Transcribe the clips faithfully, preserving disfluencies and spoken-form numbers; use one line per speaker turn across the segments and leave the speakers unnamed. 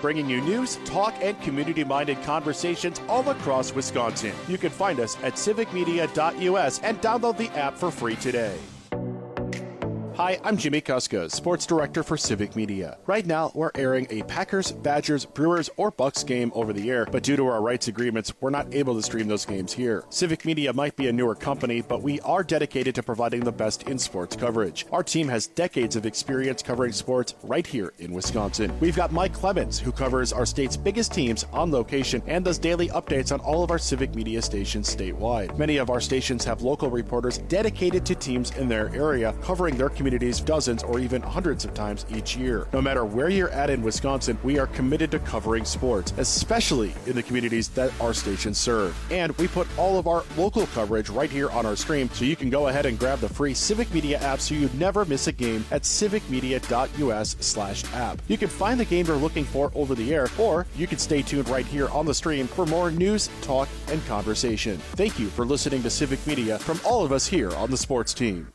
bringing you news, talk, and community-minded conversations all across Wisconsin. You can find us at civic media dot U S and download the app for free today. Hi, I'm Jimmy Kuska, Sports Director for Civic Media. Right now, we're airing a Packers, Badgers, Brewers, or Bucks game over the air, but due to our rights agreements, we're not able to stream those games here. Civic Media might be a newer company, but we are dedicated to providing the best in sports coverage. Our team has decades of experience covering sports right here in Wisconsin. We've got Mike Clemens, who covers our state's biggest teams on location and does daily updates on all of our Civic Media stations statewide. Many of our stations have local reporters dedicated to teams in their area, covering their communities dozens or even hundreds of times each year. No matter where you're at in Wisconsin, we are committed to covering sports, especially in the communities that our stations serve. And we put all of our local coverage right here on our stream, so you can go ahead and grab the free Civic Media app so you never miss a game at civic media dot U S slash app. You can find the game you're looking for over the air, or you can stay tuned right here on the stream for more news, talk, and conversation. Thank you for listening to Civic Media from all of us here on the sports team.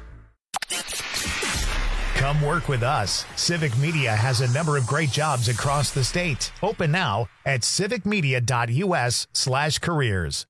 Come work with us. Civic Media has a number of great jobs across the state. Open now at civic media dot U S slash careers.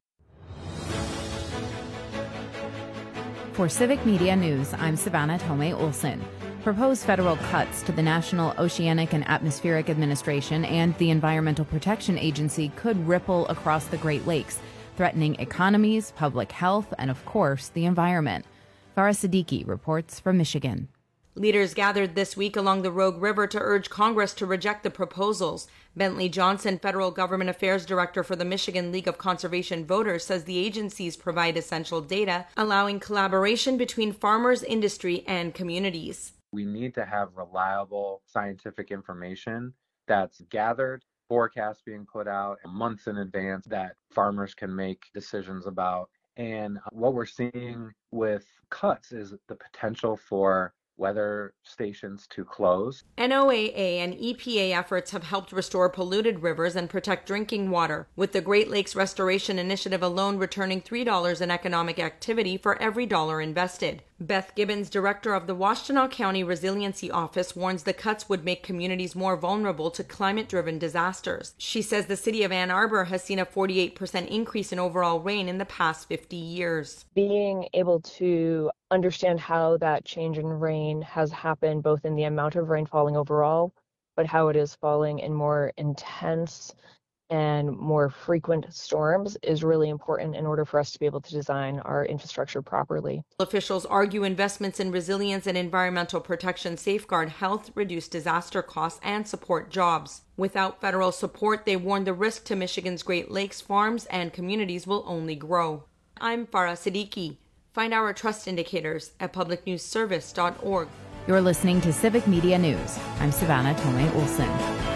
For Civic Media News, I'm Savannah Tomei Olson. Proposed federal cuts to the National Oceanic and Atmospheric Administration and the Environmental Protection Agency could ripple across the Great Lakes, threatening economies, public health, and, of course, the environment. Farah Siddiqui reports from Michigan.
Leaders gathered this week along the Rogue River to urge Congress to reject the proposals. Bentley Johnson, Federal Government Affairs Director for the Michigan League of Conservation Voters, says the agencies provide essential data, allowing collaboration between farmers, industry, and communities.
We need to have reliable scientific information that's gathered, forecasts being put out months in advance that farmers can make decisions about. And what we're seeing with cuts is the potential for weather stations to close.
N O A A and E P A efforts have helped restore polluted rivers and protect drinking water, with the Great Lakes Restoration Initiative alone returning three dollars in economic activity for every dollar invested. Beth Gibbons, director of the Washtenaw County Resiliency Office, warns the cuts would make communities more vulnerable to climate-driven disasters. She says the city of Ann Arbor has seen a forty-eight percent increase in overall rain in the past fifty years.
Being able to understand how that change in rain has happened, both in the amount of rain falling overall, but how it is falling in more intense and more frequent storms, is really important in order for us to be able to design our infrastructure properly.
Officials argue investments in resilience and environmental protection safeguard health, reduce disaster costs, and support jobs. Without federal support, they warn the risk to Michigan's Great Lakes farms and communities will only grow. I'm Farah Siddiqui. Find our trust indicators at public news service dot org.
You're listening to Civic Media News. I'm Savannah Tomei Olson.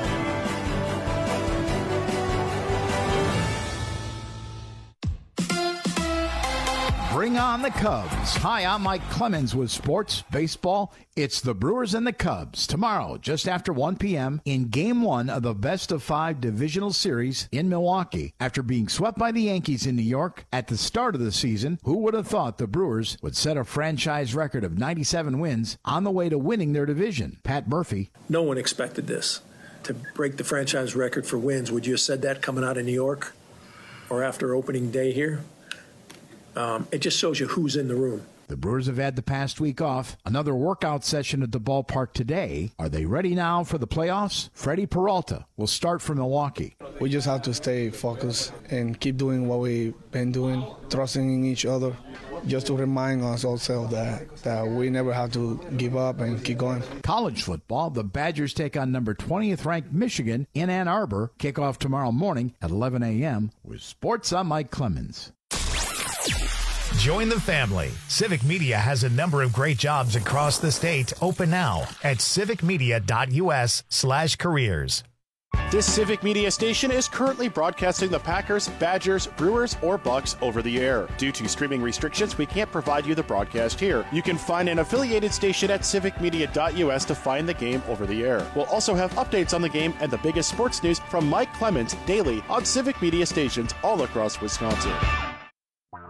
Bring on the Cubs. Hi, I'm Mike Clemens with Sports Baseball. It's the Brewers and the Cubs tomorrow, just after one p.m. in Game one of the Best of Five Divisional Series in Milwaukee. After being swept by the Yankees in New York at the start of the season, who would have thought the Brewers would set a franchise record of ninety-seven wins on the way to winning their division? Pat Murphy.
No one expected this, to break the franchise record for wins. Would you have said that coming out of New York or after opening day here? Um, it just shows you who's in the room.
The Brewers have had the past week off. Another workout session at the ballpark today. Are they ready now for the playoffs? Freddie Peralta will start from Milwaukee.
We just have to stay focused and keep doing what we've been doing, trusting in each other, just to remind us also that, that we never have to give up and keep going.
College football, the Badgers take on number twentieth ranked Michigan in Ann Arbor. Kickoff tomorrow morning at eleven a.m. With Sports, I'm Mike Clemens.
Join the family. Civic Media has a number of great jobs across the state. Open now at civic media dot U S slash careers.
This Civic Media station is currently broadcasting the Packers, Badgers, Brewers, or Bucks over the air. Due to streaming restrictions, we can't provide you the broadcast here. You can find an affiliated station at civic media dot U S to find the game over the air. We'll also have updates on the game and the biggest sports news from Mike Clemens daily on Civic Media stations all across Wisconsin.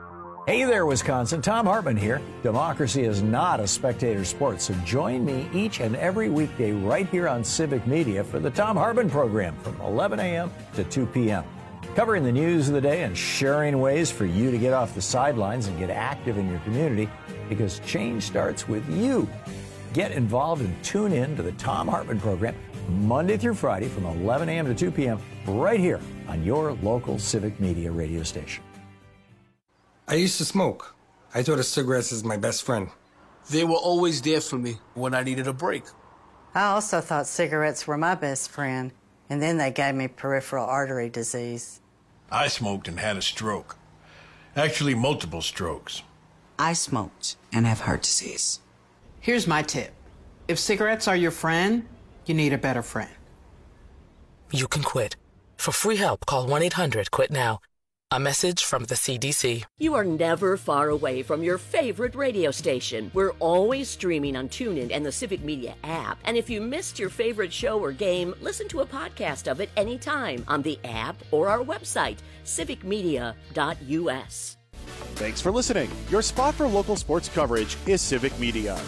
Hey there, Wisconsin. Tom Hartman here. Democracy is not a spectator sport, so join me each and every weekday right here on Civic Media for the Tom Hartman program from eleven a.m. to two p.m. Covering the news of the day and sharing ways for you to get off the sidelines and get active in your community, because change starts with you. Get involved and tune in to the Tom Hartman program Monday through Friday from eleven a.m. to two p.m. right here on your local Civic Media radio station.
I used to smoke. I thought of cigarettes as my best friend.
They were always there for me when I needed a break.
I also thought cigarettes were my best friend, and then they gave me peripheral artery disease.
I smoked and had a stroke. Actually, multiple strokes.
I smoked and have heart disease.
Here's my tip. If cigarettes are your friend, you need a better friend.
You can quit. For free help, call one eight hundred quit now. A message from the C D C.
You are never far away from your favorite radio station. We're always streaming on TuneIn and the Civic Media app. And if you missed your favorite show or game, listen to a podcast of it anytime on the app or our website, civic media dot u s.
Thanks for listening. Your spot for local sports coverage is Civic Media.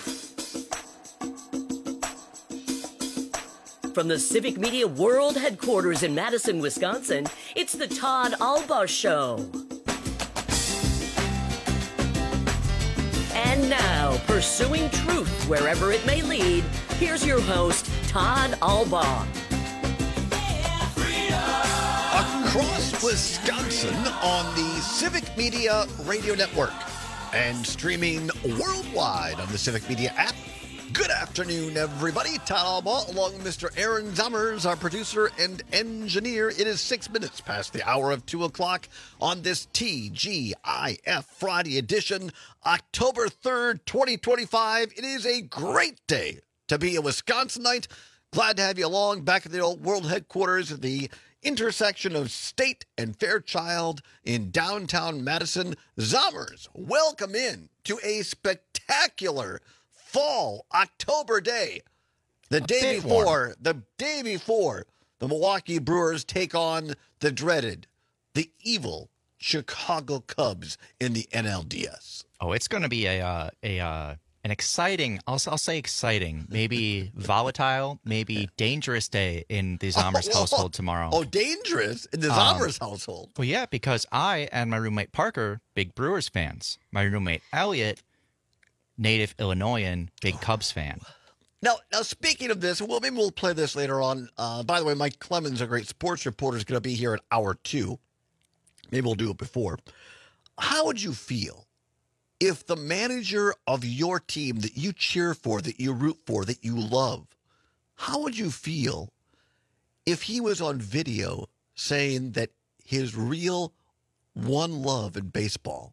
From the Civic Media World Headquarters in Madison, Wisconsin, it's the Todd Albaugh Show. And now, pursuing truth wherever it may lead, here's your host, Todd Albaugh.
Across Wisconsin on the Civic Media Radio Network and streaming worldwide on the Civic Media app. Good afternoon, everybody. Todd Albaugh, along with Mister Aaron Zummers, our producer and engineer. It is six minutes past the hour of two o'clock on this T G I F Friday edition, October third, twenty twenty-five. It is a great day to be a Wisconsinite. Glad to have you along back at the old world headquarters at the intersection of State and Fairchild in downtown Madison. Zummers, welcome in to a spectacular fall October day, the day before, the day before the Milwaukee Brewers take on the dreaded, the evil Chicago Cubs in the N L D S.
Oh, it's going to be a uh, a uh, an exciting, I'll I'll say exciting, maybe volatile, maybe dangerous day in the Zommers
oh,
household tomorrow.
Oh, dangerous in the Zommers um, household.
Well, yeah, because I and my roommate Parker, big Brewers fans. My roommate Elliot, native Illinoisan, big Cubs fan.
Now, now speaking of this, well, maybe we'll play this later on. Uh, by the way, Mike Clemens, a great sports reporter, is going to be here at hour two. Maybe we'll do it before. How would you feel if the manager of your team that you cheer for, that you root for, that you love, how would you feel if he was on video saying that his real one love in baseball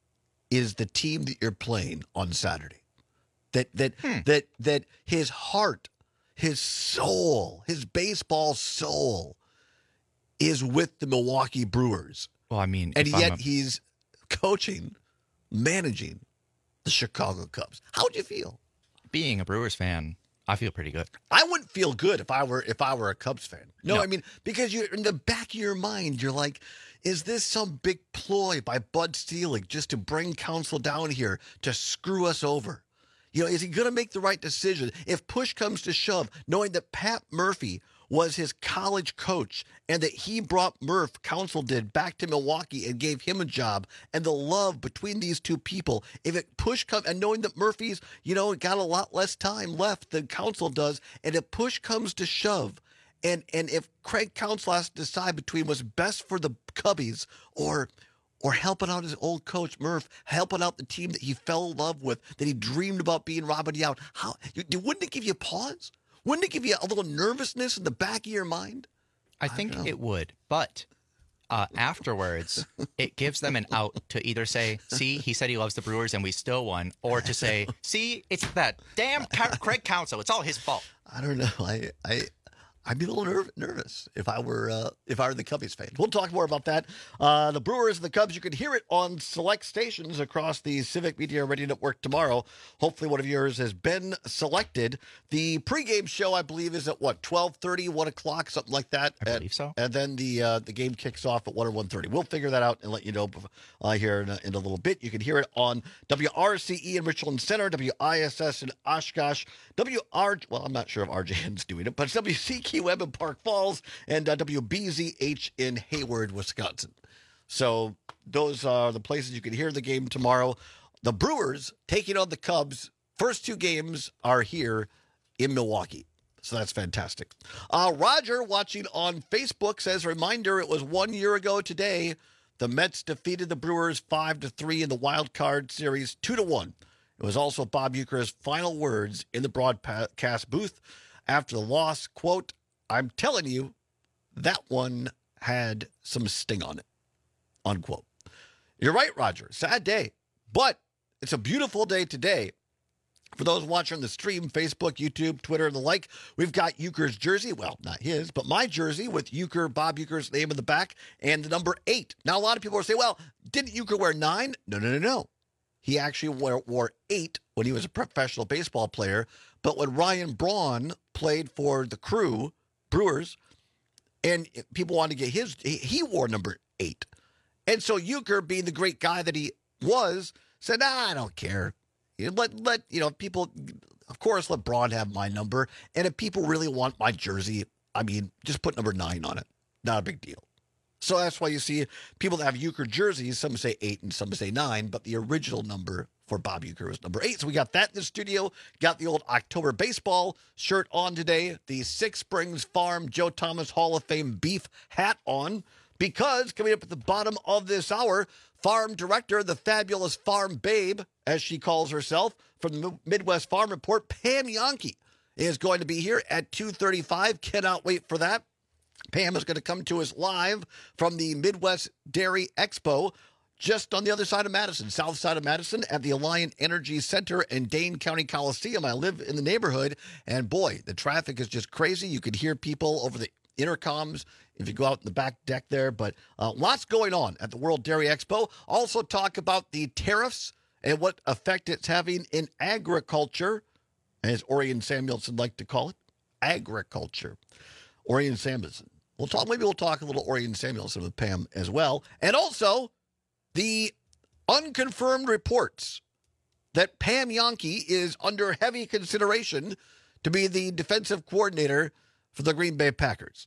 is the team that you're playing on Saturday? That that hmm. that that his heart, his soul, his baseball soul is with the Milwaukee Brewers.
Well, I mean,
and yet
a...
he's coaching, managing the Chicago Cubs. How would you feel?
Being a Brewers fan, I feel pretty good.
I wouldn't feel good if I were if I were a Cubs fan. No,
no.
I mean, because you in the back of your mind, you're like, is this some big ploy by Bud Selig just to bring Counsell down here to screw us over? You know, is he going to make the right decision? If push comes to shove, knowing that Pat Murphy was his college coach and that he brought Murph, Counsell did, back to Milwaukee and gave him a job, and the love between these two people, if it push comes, and knowing that Murphy's, you know, got a lot less time left than Counsell does, and if push comes to shove, And and if Craig Counsell has to decide between what's best for the Cubbies or or helping out his old coach Murph, helping out the team that he fell in love with, that he dreamed about being Robin Yount, how you, wouldn't it give you pause? Wouldn't it give you a little nervousness in the back of your mind?
I, I think it would, but uh, afterwards, it gives them an out to either say, see, he said he loves the Brewers and we still won, or to say, see, it's that damn Craig Counsell. It's all his fault.
I don't know. I I I'd be a little nerv- nervous if I were uh, if I were the Cubbies fan. We'll talk more about that. Uh, the Brewers and the Cubs, you can hear it on select stations across the Civic Media Radio Network tomorrow. Hopefully one of yours has been selected. The pregame show, I believe, is at, what, twelve thirty, one o'clock, something like that?
I
at,
believe so.
And then the uh, the game kicks off at one or one thirty. We'll figure that out and let you know uh, here in a, in a little bit. You can hear it on W R C E in Richland Center, W I S S in Oshkosh, W R, well, I'm not sure if R J N's doing it, but it's W C Q M in Park Falls, and uh, W B Z H in Hayward, Wisconsin. So those are the places you can hear the game tomorrow. The Brewers taking on the Cubs. First two games are here in Milwaukee. So that's fantastic. Uh, Roger, watching on Facebook, says, reminder, it was one year ago today. The Mets defeated the Brewers five to three in the wild card series, two to one. It was also Bob Uecker's final words in the broadcast booth after the loss. Quote, I'm telling you, that one had some sting on it, unquote. You're right, Roger. Sad day, but it's a beautiful day today. For those watching the stream, Facebook, YouTube, Twitter, and the like, we've got Uecker's jersey. Well, not his, but my jersey with Uecker, Bob Uecker's name in the back and the number eight. Now, a lot of people will say, well, didn't Uecker wear nine? No, no, no, no. He actually wore, wore eight when he was a professional baseball player. But when Ryan Braun played for the Crew, Brewers, and people wanted to get his, he, he wore number eight. And so Uecker, being the great guy that he was, said, nah, I don't care. Let, let, you know, people, of course, let Braun have my number. And if people really want my jersey, I mean, just put number nine on it. Not a big deal. So that's why you see people that have Uecker jerseys, some say eight and some say nine, but the original number for Bob Uecker was number eight. So we got that in the studio. Got the old October baseball shirt on today. The Six Springs Farm Joe Thomas Hall of Fame beef hat on. Because coming up at the bottom of this hour, farm director, the fabulous farm babe, as she calls herself, from the Midwest Farm Report, Pam Jahnke, is going to be here at two thirty-five. Cannot wait for that. Pam is going to come to us live from the Midwest Dairy Expo, just on the other side of Madison, south side of Madison, at the Alliant Energy Center in Dane County Coliseum. I live in the neighborhood, and boy, the traffic is just crazy. You could hear people over the intercoms if you go out in the back deck there, but uh, lots going on at the World Dairy Expo. Also talk about the tariffs and what effect it's having in agriculture, as Orion Samuelson liked to call it, agriculture. Orion Samuelson. We'll talk. Maybe we'll talk a little Orion Samuelson with Pam as well, and also the unconfirmed reports that Pam Jahnke is under heavy consideration to be the defensive coordinator for the Green Bay Packers.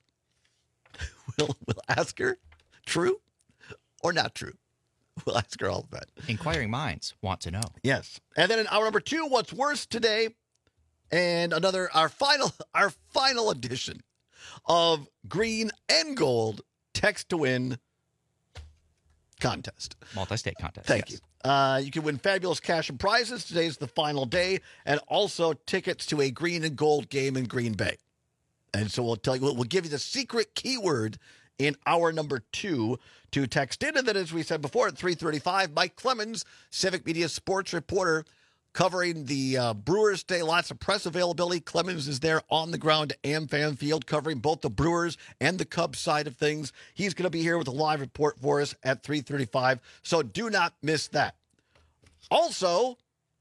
We'll, we'll ask her, true or not true? We'll ask her all of that.
Inquiring minds want to know.
Yes. And then in hour number two, what's worse today, and another, our final, our final edition of Green and Gold Text to Win contest.
Multi-state contest.
Thank
yes.
you. Uh, you can win fabulous cash and prizes. Today's the final day, and also tickets to a Green and Gold game in Green Bay. And so we'll tell you, we'll give you the secret keyword in hour number two to text in. And then, as we said before, at three thirty-five, Mike Clemens, Civic Media sports reporter, covering the uh, Brewers today. Lots of press availability. Clemens is there on the ground at AmFam Field, covering both the Brewers and the Cubs side of things. He's going to be here with a live report for us at three thirty-five, so do not miss that. Also,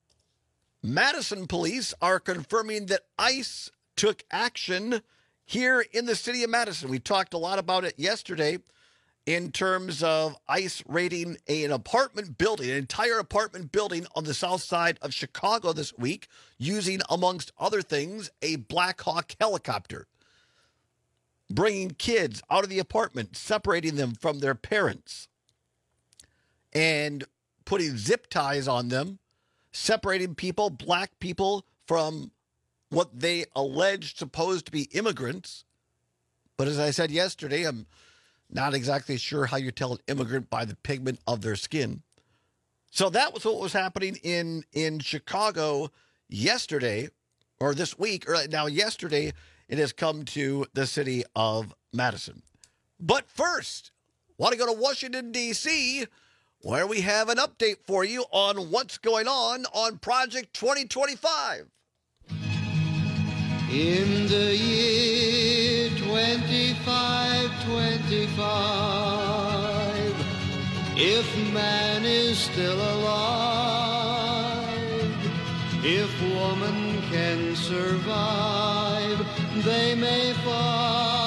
Madison police are confirming that ICE took action here in the city of Madison. We talked a lot about it yesterday in terms of ICE raiding an apartment building, an entire apartment building on the south side of Chicago this week, using, amongst other things, a Black Hawk helicopter, bringing kids out of the apartment, separating them from their parents, and putting zip ties on them, separating people, black people, from what they alleged supposed to be immigrants. But as I said yesterday, I'm not exactly sure how you tell an immigrant by the pigment of their skin. So that was what was happening in, in Chicago yesterday, or this week, or now yesterday, it has come to the city of Madison. But first, want to go to Washington, D C, where we have an update for you on what's going on on Project twenty twenty-five.
In the year fifty-five, if man is still alive, if woman can survive, they may find.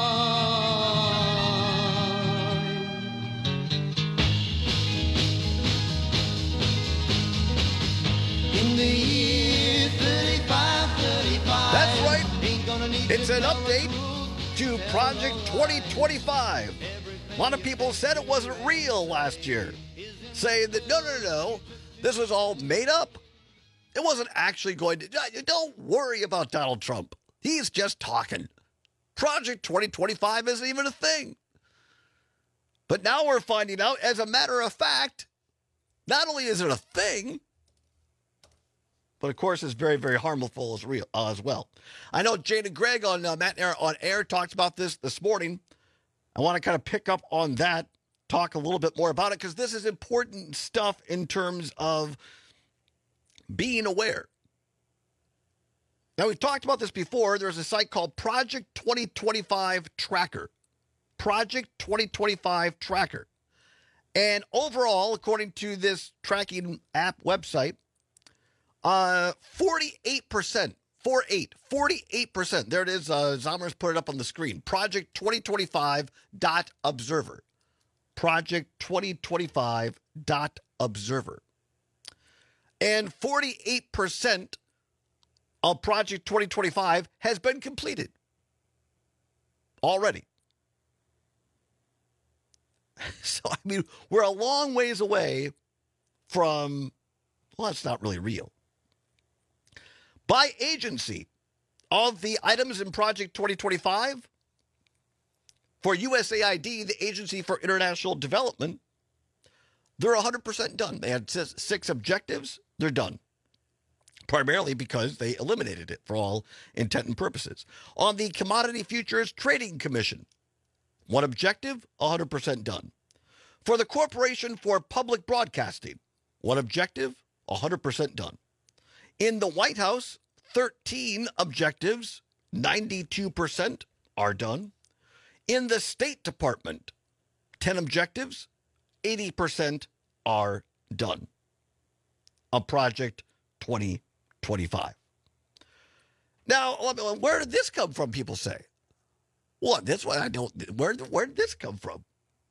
In the year thirty-five, thirty-five.
That's right. It's an update to Project twenty twenty-five. A lot of people said it wasn't real last year, saying that no, no, no, this was all made up. It wasn't actually going to. Don't worry about Donald Trump. He's just talking. Project twenty twenty-five isn't even a thing. But now we're finding out, as a matter of fact, not only is it a thing, but of course it's very, very harmful as real uh, as well. I know Jane and Greg on uh, Matt Air on Air talked about this this morning. I want to kind of pick up on that, talk a little bit more about it, because this is important stuff in terms of being aware. Now, we've talked about this before. There's a site called Project twenty twenty-five Tracker. Project twenty twenty-five Tracker. And overall, according to this tracking app website, uh, forty-eight percent, forty-eight, forty-eight percent. There it is. Uh, Zomer's put it up on the screen. Project twenty twenty-five dot observer. Project twenty twenty-five dot observer. And forty-eight percent of Project twenty twenty-five has been completed already. So, I mean, we're a long ways away from, well, it's not really real. By agency, of the items in Project twenty twenty-five, for U S A I D, the Agency for International Development, they're one hundred percent done. They had six objectives. They're done. Primarily because they eliminated it for all intent and purposes. On the Commodity Futures Trading Commission, one objective, one hundred percent done. For the Corporation for Public Broadcasting, one objective, one hundred percent done. In the White House, thirteen objectives, ninety-two percent are done. In the State Department, ten objectives, eighty percent are done. A Project twenty twenty-five. Now, where did this come from, people say? Well, this one I don't, where, where did this come from?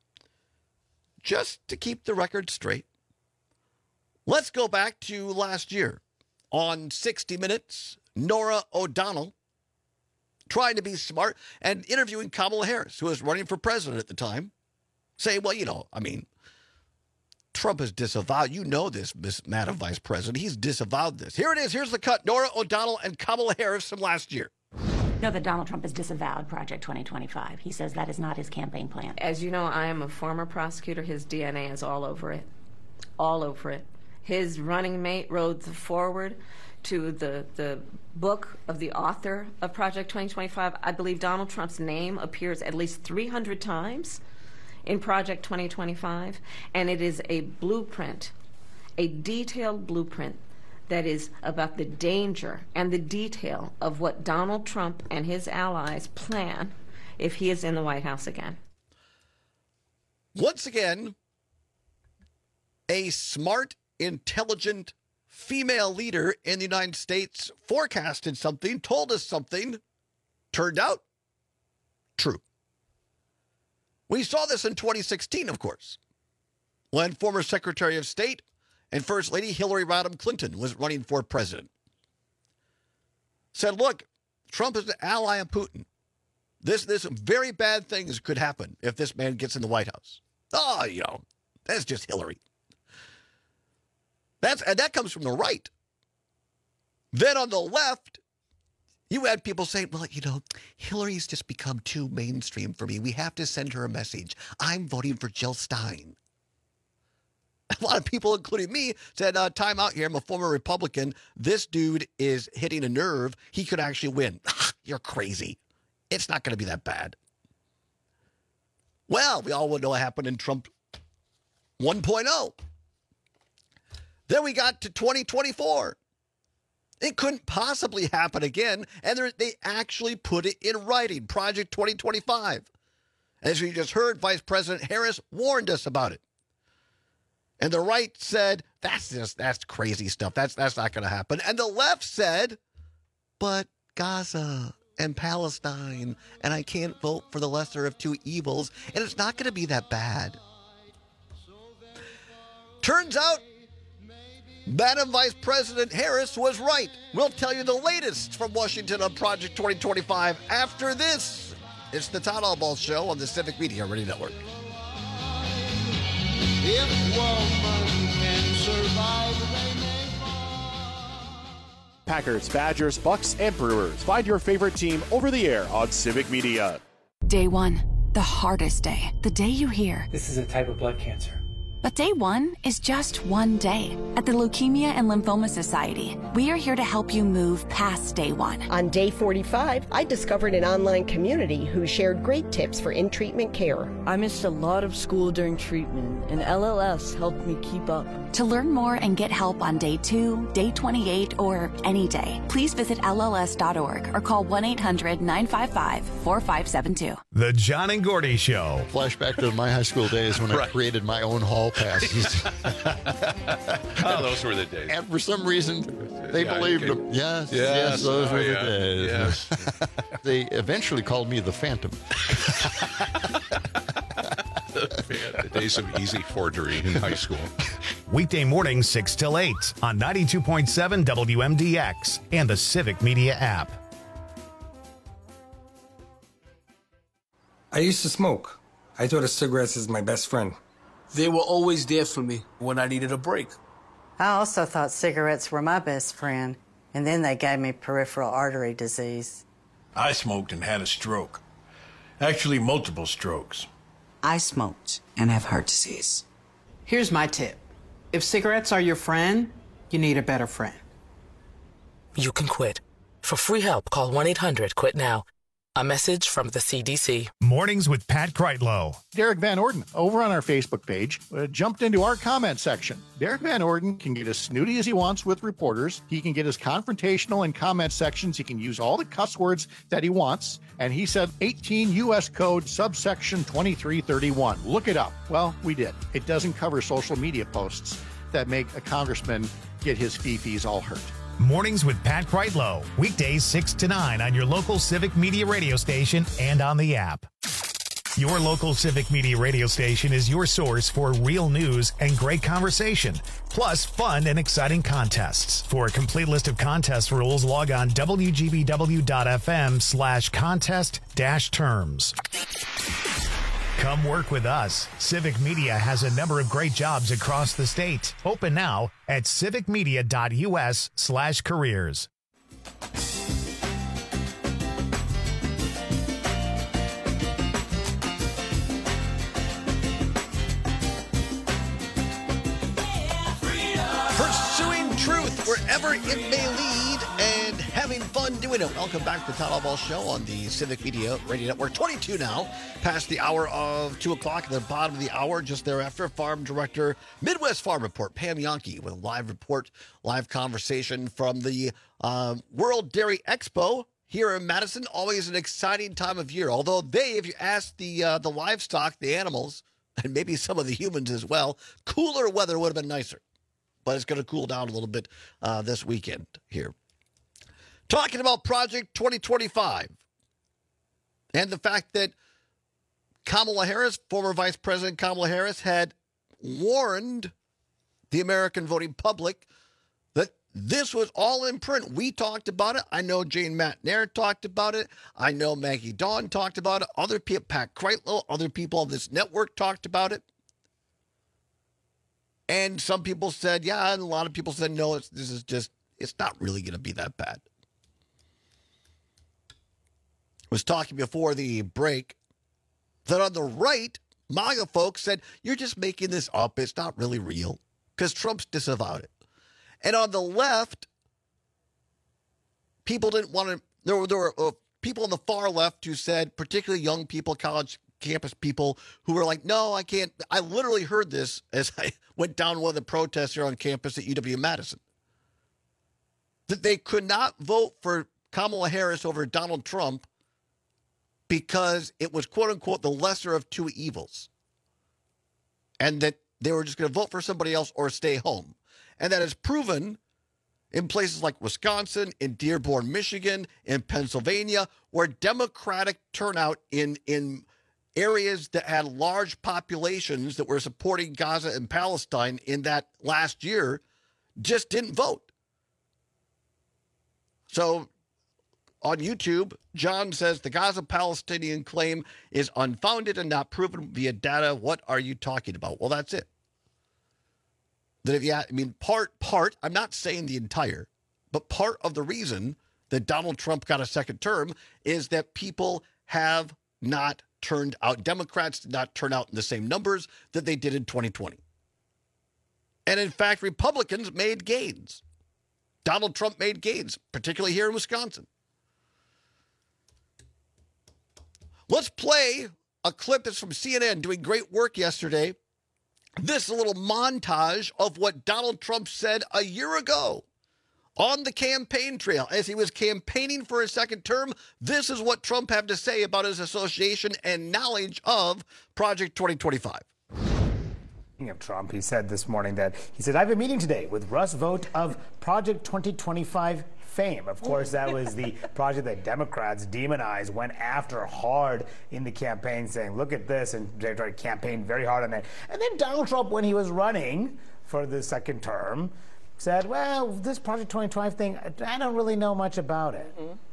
Just to keep the record straight, let's go back to last year. On sixty minutes, Norah O'Donnell, trying to be smart and interviewing Kamala Harris, who was running for president at the time, saying, well, you know, I mean, Trump has disavowed, you know this, Miss Madam Vice President, he's disavowed this. Here it is, here's the cut, Norah O'Donnell and Kamala Harris from last year.
No, that Donald Trump has disavowed Project twenty twenty-five. He says that is not his campaign plan.
As you know, I am a former prosecutor. His D N A is all over it. All over it. His running mate wrote the forward to the, the book of the author of Project twenty twenty-five. I believe Donald Trump's name appears at least three hundred times in Project twenty twenty-five, and it is a blueprint, a detailed blueprint that is about the danger and the detail of what Donald Trump and his allies plan if he is in the White House again.
Once again, a smart, intelligent female leader in the United States forecasted something, told us something, turned out true. We saw this in twenty sixteen, of course, when former Secretary of State and First Lady Hillary Rodham Clinton was running for president. Said, look, Trump is an ally of Putin. This, this very bad things could happen if this man gets in the White House. Oh, you know, that's just Hillary. That's, and that comes from the right. Then on the left, you had people say, well, you know, Hillary's just become too mainstream for me. We have to send her a message. I'm voting for Jill Stein. A lot of people, including me, said, uh, time out here. I'm a former Republican. This dude is hitting a nerve. He could actually win. You're crazy. It's not going to be that bad. Well, we all know what happened in Trump one point oh. Then we got to twenty twenty-four. It couldn't possibly happen again. And they actually put it in writing, Project twenty twenty-five. As we just heard, Vice President Harris warned us about it. And the right said, that's just, that's crazy stuff. That's, that's not going to happen. And the left said, but Gaza and Palestine, and I can't vote for the lesser of two evils, and it's not going to be that bad. Turns out, Madam Vice President Harris was right. We'll tell you the latest from Washington on Project twenty twenty-five after this. It's the Todd Albaugh Show on the Civic Media Radio Network.
If woman can survive, they may fall.
Packers, Badgers, Bucks, and Brewers. Find your favorite team over the air on Civic Media.
Day one, the hardest day. The day you hear,
this is a type of blood cancer.
But day one is just one day. At the Leukemia and Lymphoma Society, we are here to help you move past day one.
On day forty-five, I discovered an online community who shared great tips for in-treatment care.
I missed a lot of school during treatment, and L L S helped me keep up.
To learn more and get help on day two, day twenty-eight, or any day, please visit L L S dot org or call one eight hundred nine five five four five seven two.
The John and Gordy Show.
Flashback to my high school days when right. I created my own hall passes.
Oh, those were the days.
And for some reason, they yeah, believed
could,
them. Yes, yes,
yes
those
oh,
were
yeah,
the days.
Yes.
They eventually called me the Phantom.
The days of easy forgery in high school.
Weekday mornings, six till eight on ninety-two point seven W M D X and the Civic Media app.
I used to smoke. I thought of cigarettes as my best friend.
They were always there for me when I needed a break.
I also thought cigarettes were my best friend, and then they gave me peripheral artery disease.
I smoked and had a stroke. Actually, multiple strokes.
I smoked and have heart disease.
Here's my tip. If cigarettes are your friend, you need a better friend.
You can quit. For free help, call one eight hundred quit now. A message from the C D C.
Mornings with Pat Kreitlow.
Derek Van Orden, over on our Facebook page, uh, jumped into our comment section. Derek Van Orden can get as snooty as he wants with reporters. He can get as confrontational in comment sections. He can use all the cuss words that he wants. And he said eighteen U S Code subsection twenty-three thirty-one. Look it up. Well, we did. It doesn't cover social media posts that make a congressman get his fee-fees all hurt.
Mornings with Pat Kreitlow. Weekdays six to nine on your local Civic Media radio station and on the app. Your local Civic Media radio station is your source for real news and great conversation, plus fun and exciting contests. For a complete list of contest rules, log on W G B W dot F M slash contest dash terms. Come work with us. Civic Media has a number of great jobs across the state. Open now at civic media dot U S slash careers.
Pursuing truth wherever it may lead and having fun doing it. Welcome back to the Todd Albaugh Show on the Civic Media Radio Network. twenty-two now, past the hour of two o'clock. At the bottom of the hour, just thereafter, Farm Director, Midwest Farm Report, Pam Yankee, with a live report, live conversation from the uh, World Dairy Expo here in Madison. Always an exciting time of year. Although they, if you ask the uh, the livestock, the animals, and maybe some of the humans as well, cooler weather would have been nicer. But it's going to cool down a little bit uh, this weekend here. Talking about Project twenty twenty-five and the fact that Kamala Harris, former Vice President Kamala Harris, had warned the American voting public that this was all in print. We talked about it. I know Jane McNair talked about it. I know Maggie Dawn talked about it. Other people, Pat Kreitlow, other people on this network talked about it. And some people said, yeah, and a lot of people said, no, it's, this is just, it's not really going to be that bad. I was talking before the break that on the right, MAGA folks said, you're just making this up. It's not really real because Trump's disavowed it. And on the left, people didn't want to, there were, there were uh, people on the far left who said, particularly young people, college campus people who were like, no, I can't. I literally heard this as I went down one of the protests here on campus at U W-Madison. That they could not vote for Kamala Harris over Donald Trump because it was, quote unquote, the lesser of two evils. And that they were just going to vote for somebody else or stay home. And that is proven in places like Wisconsin, in Dearborn, Michigan, in Pennsylvania, where Democratic turnout in, in areas that had large populations that were supporting Gaza and Palestine in that last year just didn't vote. So on YouTube, John says the Gaza-Palestinian claim is unfounded and not proven via data. What are you talking about? Well, that's it. That if you, I mean, part, part, I'm not saying the entire, but part of the reason that Donald Trump got a second term is that people have not turned out, Democrats did not turn out in the same numbers that they did in twenty twenty. And in fact, Republicans made gains. Donald Trump made gains, particularly here in Wisconsin. Let's play a clip that's from C N N doing great work yesterday. This is a little montage of what Donald Trump said a year ago on the campaign trail as he was campaigning for his second term. This is what Trump had to say about his association and knowledge of Project twenty twenty-five.
Speaking of Trump, he said this morning that he said, I have a meeting today with Russ Vought of Project twenty twenty-five fame. Of course, that was the project that Democrats demonized, went after hard in the campaign, saying, look at this, and they tried to campaign very hard on that. And then Donald Trump, when he was running for the second term, said, well, this Project twenty twenty-five thing, I don't really know much about it.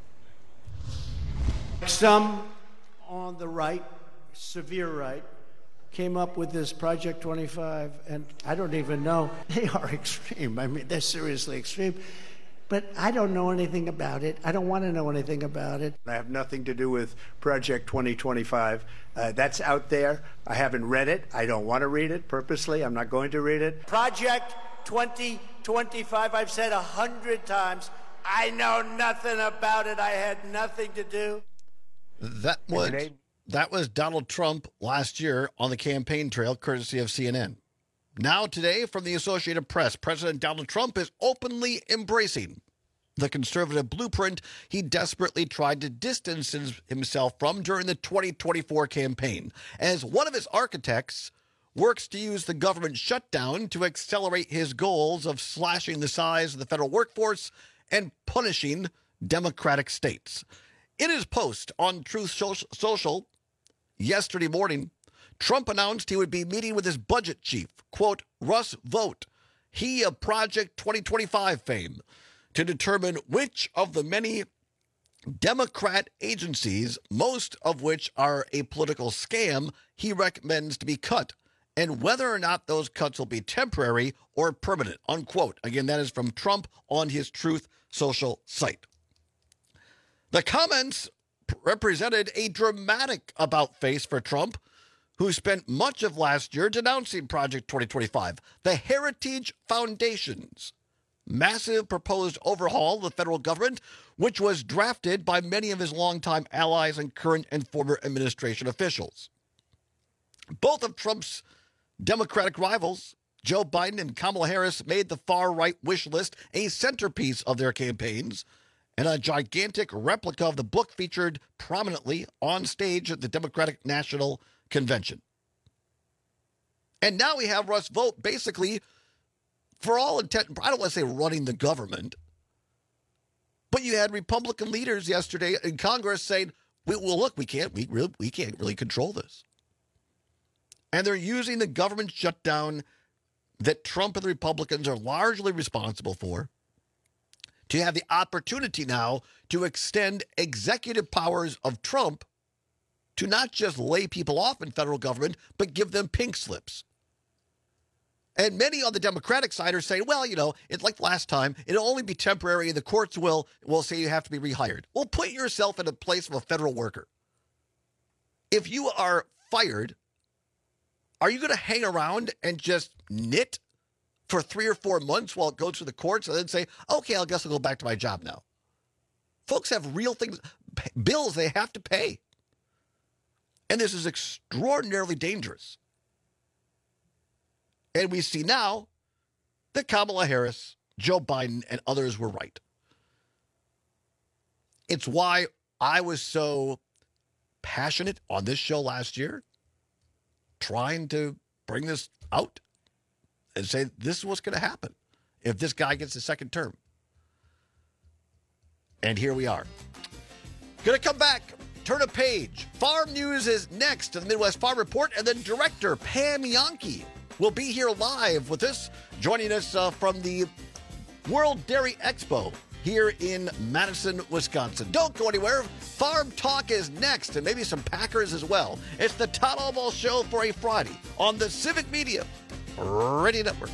Mm-hmm. Some on the right, severe right, came up with this Project twenty-five, and I don't even know. They are extreme. I mean, they're seriously extreme. But I don't know anything about it. I don't want to know anything about it.
I have nothing to do with Project twenty twenty-five. Uh, that's out there. I haven't read it. I don't want to read it purposely. I'm not going to read it.
Project twenty twenty-five, I've said a hundred times, I know nothing about it. I had nothing to do.
That was, that was Donald Trump last year on the campaign trail, courtesy of C N N. Now today, from the Associated Press, President Donald Trump is openly embracing the conservative blueprint he desperately tried to distance himself from during the twenty twenty-four campaign, as one of his architects works to use the government shutdown to accelerate his goals of slashing the size of the federal workforce and punishing Democratic states. In his post on Truth Social yesterday morning, Trump announced he would be meeting with his budget chief, quote, Russ Vought, he of Project twenty twenty-five fame, to determine which of the many Democrat agencies, most of which are a political scam, he recommends to be cut, and whether or not those cuts will be temporary or permanent, unquote. Again, that is from Trump on his Truth Social site. The comments represented a dramatic about-face for Trump, who spent much of last year denouncing Project twenty twenty-five, the Heritage Foundation's massive proposed overhaul of the federal government, which was drafted by many of his longtime allies and current and former administration officials. Both of Trump's Democratic rivals, Joe Biden and Kamala Harris, made the far-right wish list a centerpiece of their campaigns, and a gigantic replica of the book featured prominently on stage at the Democratic National Convention. And now we have Russ Vought basically, for all intent, I don't want to say running the government, but you had Republican leaders yesterday in Congress saying, well, look, we can't, we, really, we can't really control this. And they're using the government shutdown that Trump and the Republicans are largely responsible for to have the opportunity now to extend executive powers of Trump to not just lay people off in federal government, but give them pink slips. And many on the Democratic side are saying, well, you know, it's like last time, it'll only be temporary, and the courts will, will say you have to be rehired. Well, put yourself in the place of a federal worker. If you are fired, are you going to hang around and just knit for three or four months while it goes through the courts and then say, okay, I guess I'll go back to my job now? Folks have real things, bills they have to pay. And this is extraordinarily dangerous. And we see now that Kamala Harris, Joe Biden, and others were right. It's why I was so passionate on this show last year, trying to bring this out and say this is what's going to happen if this guy gets a second term. And here we are. Going to come back, turn a page. Farm news is next to the Midwest Farm Report, and then director Pam Jahnke will be here live with us, joining us uh, from the World Dairy Expo here in Madison, Wisconsin. Don't go anywhere. Farm Talk is next, and maybe some Packers as well. It's the Todd Almost Show for a Friday on the Civic Media Radio Network.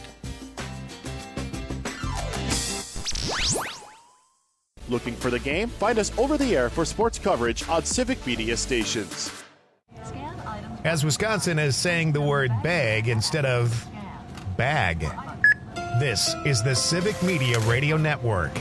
Looking for the game? Find us over the air for sports coverage on Civic Media stations.
As Wisconsin is saying the word bag instead of bag. This is the Civic Media Radio Network.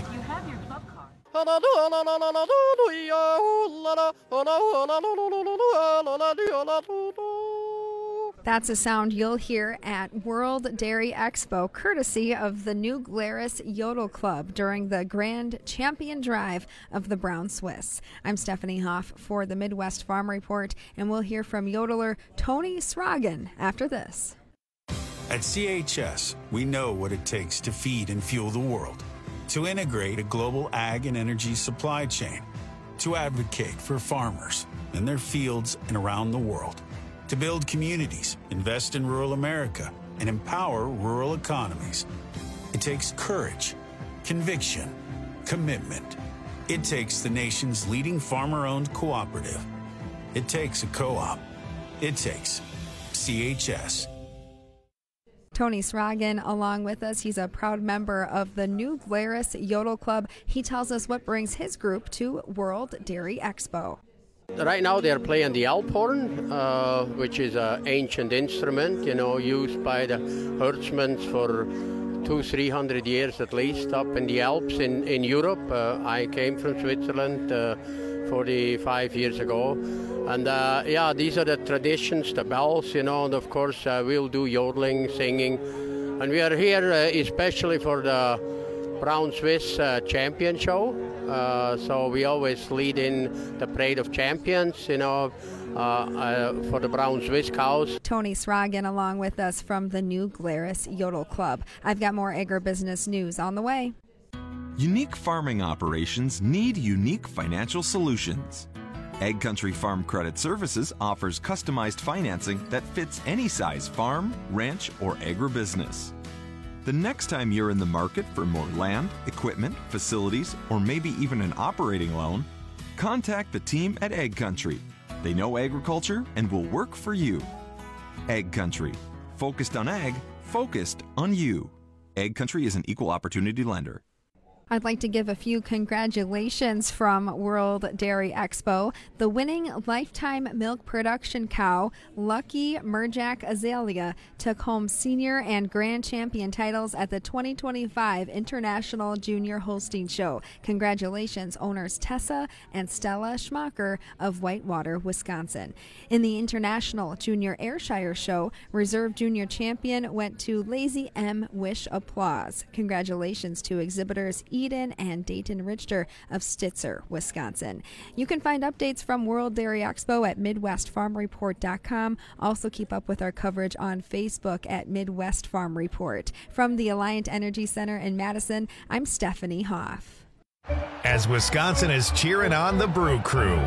That's a sound you'll hear at World Dairy Expo, courtesy of the New Glarus Yodel Club during the Grand Champion Drive of the Brown Swiss. I'm Stephanie Hoff for the Midwest Farm Report, and we'll hear from yodeler Tony Sragen after this.
At C H S, we know what it takes to feed and fuel the world, to integrate a global ag and energy supply chain, to advocate for farmers in their fields and around the world, to build communities, invest in rural America, and empower rural economies. It takes courage, conviction, commitment. It takes the nation's leading farmer-owned cooperative. It takes a co-op. It takes C H S.
Tony Sragen along with us. He's a proud member of the New Glarus Yodel Club. He tells us what brings his group to World Dairy Expo.
Right now they're playing the Alphorn, uh, which is an ancient instrument, you know, used by the herdsmen for two, three hundred years at least up in the Alps in, in Europe. Uh, I came from Switzerland uh, forty-five years ago. And uh, yeah, these are the traditions, the bells, you know, and of course uh, we'll do yodeling, singing. And we are here uh, especially for the Brown Swiss uh, Champion Show. Uh, so we always lead in the Parade of Champions, you know, uh, uh, for the Brown Swiss cows.
Tony Sragen along with us from the New Glarus Yodel Club. I've got more agribusiness news on the way.
Unique farming operations need unique financial solutions. Ag Country Farm Credit Services offers customized financing that fits any size farm, ranch, or agribusiness. The next time you're in the market for more land, equipment, facilities, or maybe even an operating loan, contact the team at Ag Country. They know agriculture and will work for you. Ag Country. Focused on ag, focused on you. Ag Country is an equal opportunity lender.
I'd like to give a few congratulations from World Dairy Expo. The winning lifetime milk production cow, Lucky Merjack Azalea, took home senior and grand champion titles at the twenty twenty-five International Junior Holstein Show. Congratulations, owners Tessa and Stella Schmacher of Whitewater, Wisconsin. In the International Junior Ayrshire Show, reserve junior champion went to Lazy M Wish Applause. Congratulations to exhibitors Eden and Dayton Richter of Stitzer, Wisconsin. You can find updates from World Dairy Expo at Midwest Farm Report dot com. Also keep up with our coverage on Facebook at Midwest Farm Report. From the Alliant Energy Center in Madison, I'm Stephanie Hoff.
As Wisconsin is cheering on the Brew Crew.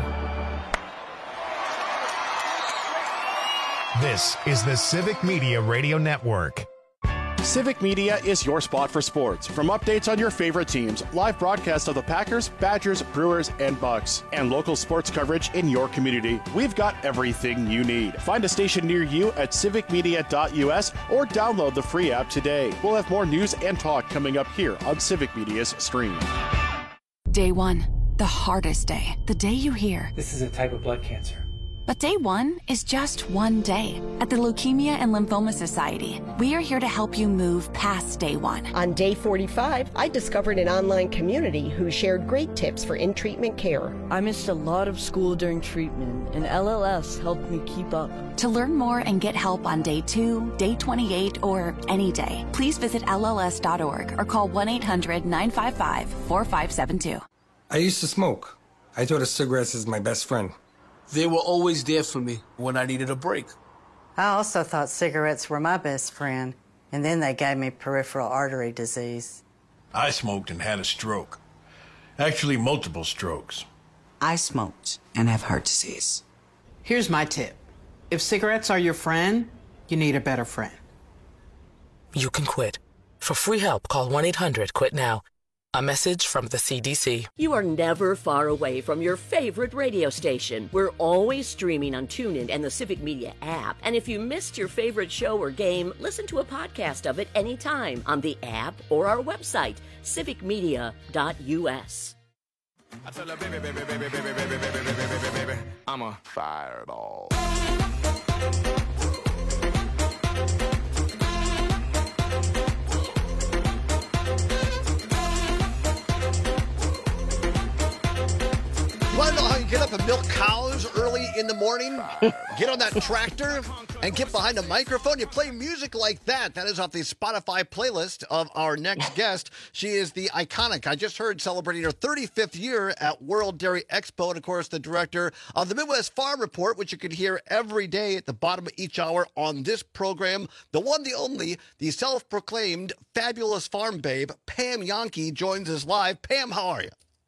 This is the Civic Media Radio Network.
Civic Media is your spot for sports. From updates on your favorite teams, live broadcasts of the Packers, Badgers, Brewers, and Bucks, and local sports coverage in your community, we've got everything you need. Find a station near you at civic media dot u s or download the free app today. We'll have more news and talk coming up here on Civic Media's stream.
Day one, the hardest day. The day you hear,
this is a type of blood cancer.
But day one is just one day. At the Leukemia and Lymphoma Society, we are here to help you move past day one.
On day forty-five, I discovered an online community who shared great tips for in-treatment care.
I missed a lot of school during treatment, and L L S helped me keep up.
To learn more and get help on day two, day twenty-eight, or any day, please visit L L S dot org or call one eight hundred nine five five four five seven two.
I used to smoke. I thought a cigarette is my best friend.
They were always there for me when I needed a break.
I also thought cigarettes were my best friend, and then they gave me peripheral artery disease.
I smoked and had a stroke. Actually, multiple strokes.
I smoked and have heart disease.
Here's my tip. If cigarettes are your friend, you need a better friend.
You can quit. For free help, call one eight hundred quit now. A message from the C D C.
You are never far away from your favorite radio station. We're always streaming on TuneIn and the Civic Media app. And if you missed your favorite show or game, listen to a podcast of it anytime on the app or our website, civic media dot u s.
I tell her, baby, baby, baby, baby, baby, baby, baby, baby, baby, I'm a fireball.
You want to know how you get up and milk cows early in the morning? Get on that tractor and get behind a microphone. You play music like that. That is off the Spotify playlist of our next guest. She is the iconic, I just heard, celebrating her thirty-fifth year at World Dairy Expo. And, of course, the director of the Midwest Farm Report, which you can hear every day at the bottom of each hour on this program. The one, the only, the self-proclaimed fabulous farm babe, Pam Jahnke, joins us live. Pam, how are you?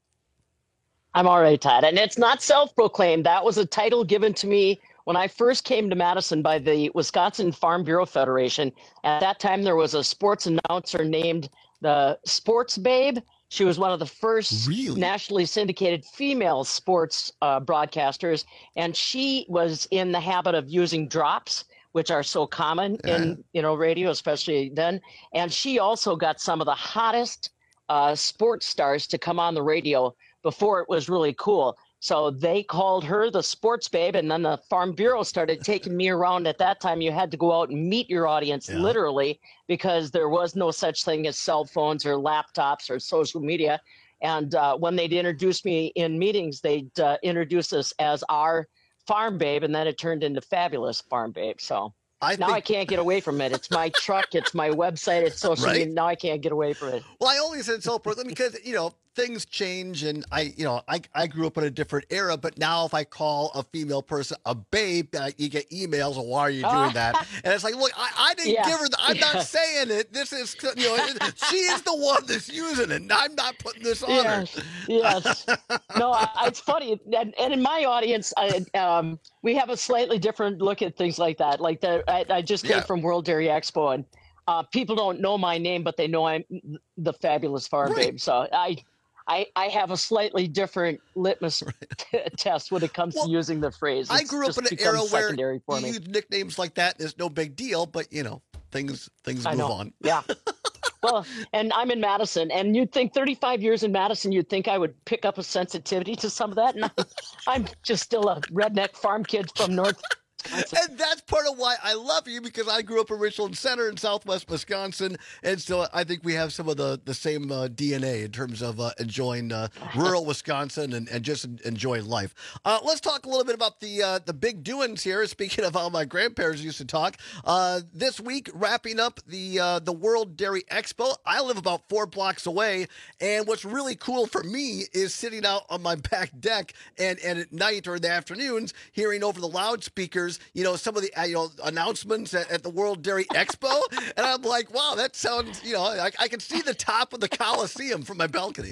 I'm all right, Todd. And it's not self-proclaimed. That was a title given to me when I first came to Madison by the Wisconsin Farm Bureau Federation. At that time, there was a sports announcer named the Sports Babe. She was one of the first really? nationally syndicated female sports uh, broadcasters. And she was in the habit of using drops, which are so common yeah. in you know radio, especially then. And she also got some of the hottest uh, sports stars to come on the radio before it was really cool. So they called her the Sports Babe, and then the Farm Bureau started taking me around. At that time, you had to go out and meet your audience yeah. literally, because there was no such thing as cell phones or laptops or social media. And uh, when they'd introduce me in meetings, they'd uh, introduce us as our Farm Babe, and then it turned into Fabulous Farm Babe. So I now think... I can't get away from it. It's my truck, it's my website, it's social right? media. Now I can't get away from it.
Well, I only said self-proclaimed because, you know, things change, and I, you know, I, I grew up in a different era, but now if I call a female person a babe, uh, you get emails, well, why are you doing that? And it's like, look, I, I didn't yeah. give her, the, I'm yeah. not saying it. This is, you know, it, she is the one that's using it, and I'm not putting this on
yes.
her.
Yes. No, I, it's funny. And, and in my audience, I, um, we have a slightly different look at things like that. Like the, I, I just came yeah. from World Dairy Expo, and uh, people don't know my name, but they know I'm the Fabulous Farm right. Babe. So I, I, I have a slightly different litmus right. test when it comes well, to using the phrase. It's
I grew up in an era where you use nicknames like that. It's no big deal, but, you know, things things
I
move
know.
on.
Yeah. Well, and I'm in Madison, and you'd think thirty-five years in Madison, you'd think I would pick up a sensitivity to some of that. And I'm just still a redneck farm kid from North
And that's part of why I love you, because I grew up in Richland Center in Southwest Wisconsin, and so I think we have some of the, the same uh, D N A in terms of uh, enjoying uh, rural Wisconsin and, and just enjoying life. Uh, let's talk a little bit about the uh, the big doings here. Speaking of how my grandparents used to talk, uh, this week wrapping up the uh, the World Dairy Expo. I live about four blocks away, and what's really cool for me is sitting out on my back deck and, and at night or in the afternoons hearing over the loudspeakers, you know, some of the uh, you know announcements at, at the World Dairy Expo, and I'm like, wow, that sounds, you know, I, I can see the top of the Coliseum from my balcony.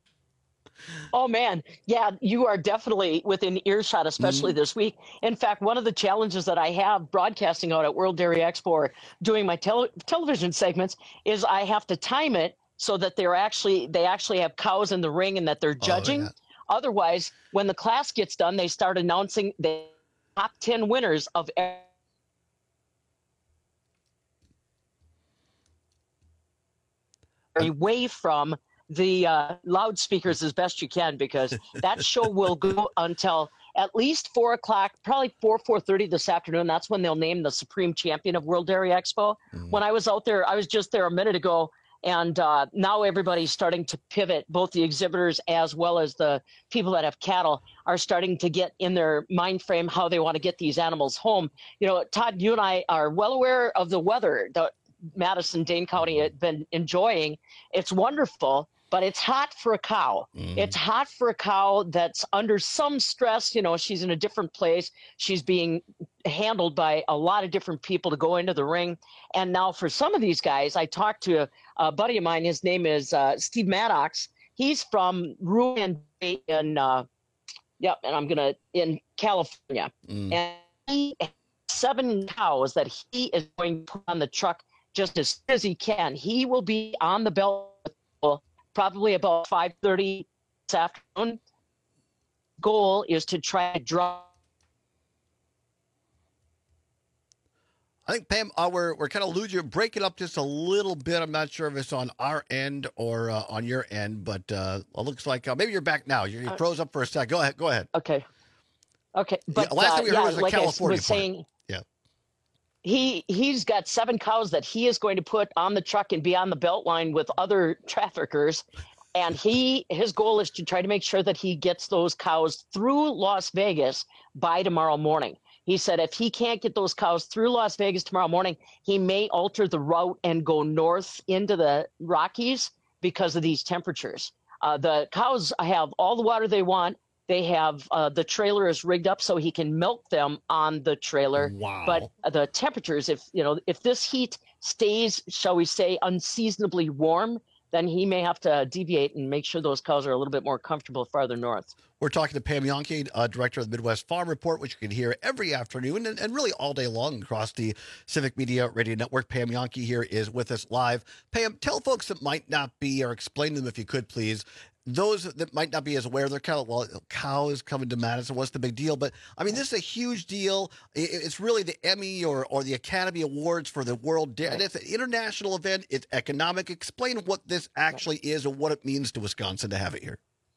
Oh, man. Yeah, you are definitely within earshot, especially mm-hmm. this week. In fact, one of the challenges that I have broadcasting out at World Dairy Expo or doing my tele- television segments is I have to time it so that they're actually they actually have cows in the ring and that they're judging. Oh, yeah. Otherwise, when the class gets done, they start announcing the top ten winners of every away from the uh, loudspeakers as best you can, because that show will go until at least four o'clock, probably four, four thirty this afternoon. That's when they'll name the supreme champion of World Dairy Expo. Mm-hmm. When I was out there, I was just there a minute ago, and uh, now everybody's starting to pivot. Both the exhibitors as well as the people that have cattle are starting to get in their mind frame how they want to get these animals home. You know, Todd, you and I are well aware of the weather that Madison, Dane County had been enjoying. It's wonderful. but it's hot for a cow.
Mm.
It's hot for a cow that's under some stress. You know, she's in a different place. She's being handled by a lot of different people to go into the ring. And now for some of these guys, I talked to a, a buddy of mine. His name is uh, Steve Maddox. He's from Ruan in, uh, yep, and I'm going to, in California.
Mm.
And he has seven cows that he is going to put on the truck just as soon as he can. He will be on the belt probably about five thirty this afternoon. Goal is to try to draw.
I think, Pam, uh, we're, we're kind of losing you. Break it up just a little bit. I'm not sure if it's on our end or uh, on your end, but uh, it looks like uh, maybe you're back now. You, you froze up for a sec. Go ahead. Go ahead.
Okay. Okay. But
yeah, last
uh,
time we heard
yeah,
was the
like
California
I was
part.
saying,
yeah.
he he's got seven cows that he is going to put on the truck and be on the belt line with other traffickers. And he his goal is to try to make sure that he gets those cows through Las Vegas by tomorrow morning. He said if he can't get those cows through Las Vegas tomorrow morning, he may alter the route and go north into the Rockies because of these temperatures. Uh, the cows have all the water they want. They have uh, the trailer is rigged up so he can milk them on the trailer.
Wow.
But the temperatures, if you know, if this heat stays, shall we say, unseasonably warm, then he may have to deviate and make sure those cows are a little bit more comfortable farther north.
We're talking to Pam Jahnke, uh, director of the Midwest Farm Report, which you can hear every afternoon and, and really all day long across the Civic Media Radio Network. Pam Jahnke here is with us live. Pam, tell folks that might not be, or explain to them if you could, please, those that might not be as aware, they're kind of, well, cows coming to Madison, what's the big deal? But, I mean, this is a huge deal. It's really the Emmy or, or the Academy Awards for the World Dairy. Right. It's an international event. It's economic. Explain what this actually is and what it means to Wisconsin to have it here.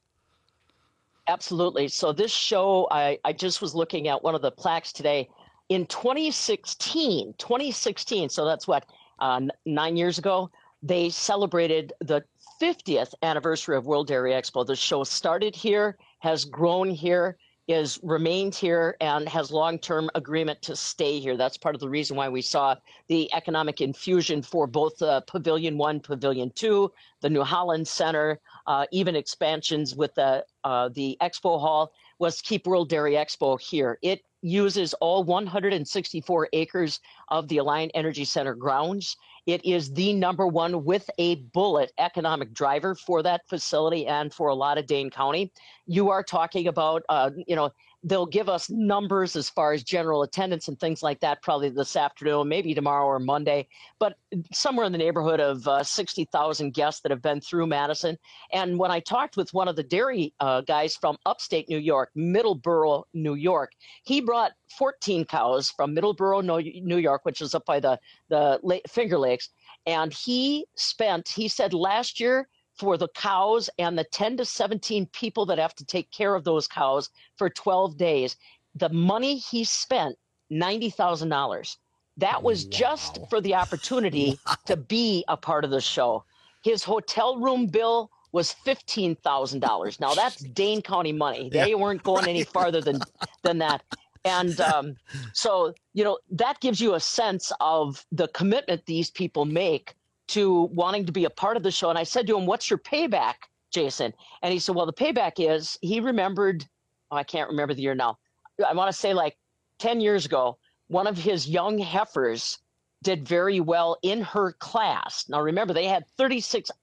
Absolutely. So this show, I, I just was looking at one of the plaques today. In twenty sixteen, twenty sixteen, so that's what, uh, n- nine years ago, they celebrated the fiftieth anniversary of World Dairy Expo. The show started here, has grown here, is remained here, and has long-term agreement to stay here. That's part of the reason why we saw the economic infusion for both uh, Pavilion One, Pavilion Two, the New Holland Center, uh, even expansions with the uh, the Expo Hall, was to keep World Dairy Expo here. It uses all one hundred sixty-four acres of the Alliant Energy Center grounds. It is the number one with a bullet economic driver for that facility and for a lot of Dane County. You are talking about, uh, you know, they'll give us numbers as far as general attendance and things like that probably this afternoon, maybe tomorrow or Monday, but somewhere in the neighborhood of uh, sixty thousand guests that have been through Madison. And when I talked with one of the dairy uh, guys from upstate New York, Middleborough, New York, he brought fourteen cows from Middleborough, New York, which is up by the, the Finger Lakes. And he spent, he said last year, for the cows and the ten to seventeen people that have to take care of those cows for twelve days, the money he spent, ninety thousand dollars. That was wow. just for the opportunity wow. to be a part of the show. His hotel room bill was fifteen thousand dollars. Now that's Dane County money. They yeah, weren't going right. any farther than, than that. And um, so, you know, that gives you a sense of the commitment these people make to wanting to be a part of the show. And I said to him, what's your payback, Jason? And he said, well, the payback is, he remembered, oh, I can't remember the year now. I want to say like ten years ago, one of his young heifers did very well in her class. Now, remember, they had thirty-six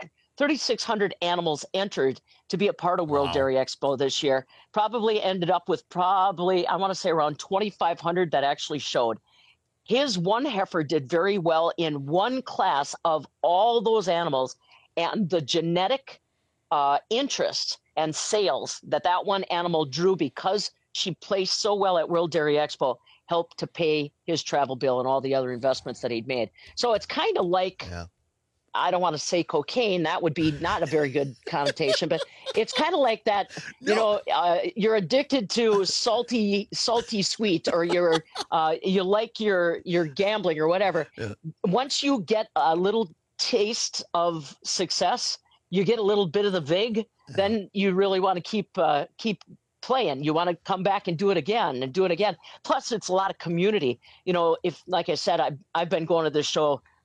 hundred animals entered to be a part of World wow. Dairy Expo this year. Probably ended up with probably, I want to say around twenty-five hundred that actually showed. His one heifer did very well in one class of all those animals, and the genetic uh, interest and sales that that one animal drew because she placed so well at World Dairy Expo helped to pay his travel bill and all the other investments that he'd made. So it's kind of like, yeah. I don't want to say cocaine. That would be not a very good connotation, but it's kind of like that, you no. know, uh, you're addicted to salty, salty sweet, or you're, uh, you like your, your gambling or whatever. Yeah. Once you get a little taste of success, you get a little bit of the vig, yeah. then you really want to keep, uh, keep playing. You want to come back and do it again and do it again. Plus it's a lot of community. You know, if, like I said, I've, I've been going to this show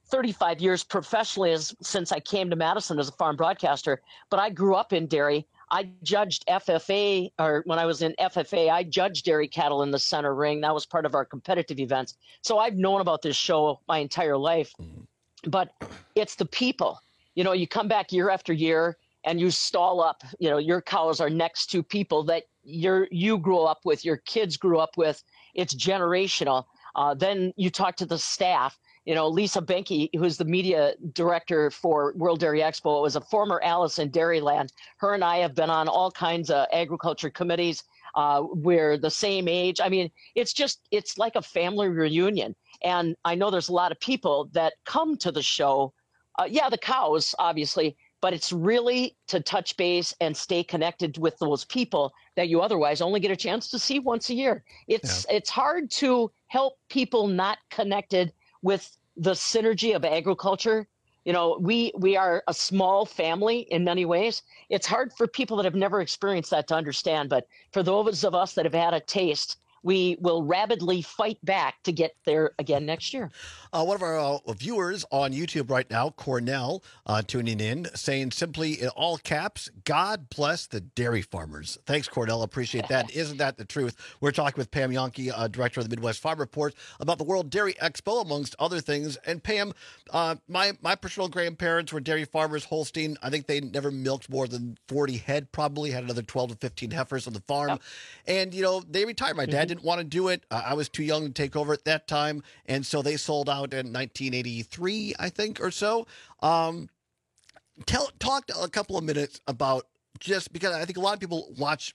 thirty-five years professionally as since I came to Madison as a farm broadcaster, but I grew up in dairy. I judged F F A, or when I was in F F A, I judged dairy cattle in the center ring. That was part of our competitive events. So I've known about this show my entire life, but it's the people. You know, you come back year after year and you stall up, you know, your cows are next to people that you're, you grew up with, your kids grew up with. It's generational. Uh, then you talk to the staff. You know, Lisa Benke, who's the media director for World Dairy Expo, was a former Alice in Dairyland. Her and I have been on all kinds of agriculture committees. Uh, we're the same age. I mean, it's just, it's like a family reunion. And I know there's a lot of people that come to the show. Uh, yeah, the cows, obviously, but it's really to touch base and stay connected with those people that you otherwise only get a chance to see once a year. It's yeah. It's hard to help people not connected with the synergy of agriculture. You know, we we are a small family in many ways. It's hard for people that have never experienced that to understand, but for those of us that have had a taste, we will rabidly fight back to get there again next year.
Uh, one of our uh, viewers on YouTube right now, Cornell, uh, tuning in, saying simply in all caps, God bless the dairy farmers. Thanks, Cornell. Appreciate that. Isn't that the truth? We're talking with Pam Jahnke, uh, director of the Midwest Farm Report, about the World Dairy Expo, amongst other things. And Pam, uh, my, my paternal grandparents were dairy farmers, Holstein. I think they never milked more than forty head, probably had another twelve to fifteen heifers on the farm. Yep. And, you know, they retired. My dad didn't want to do it. Uh, I was too young to take over at that time. And so they sold out in nineteen eighty-three, I think, or so. Um, tell, talk a couple of minutes about, just because I think a lot of people watch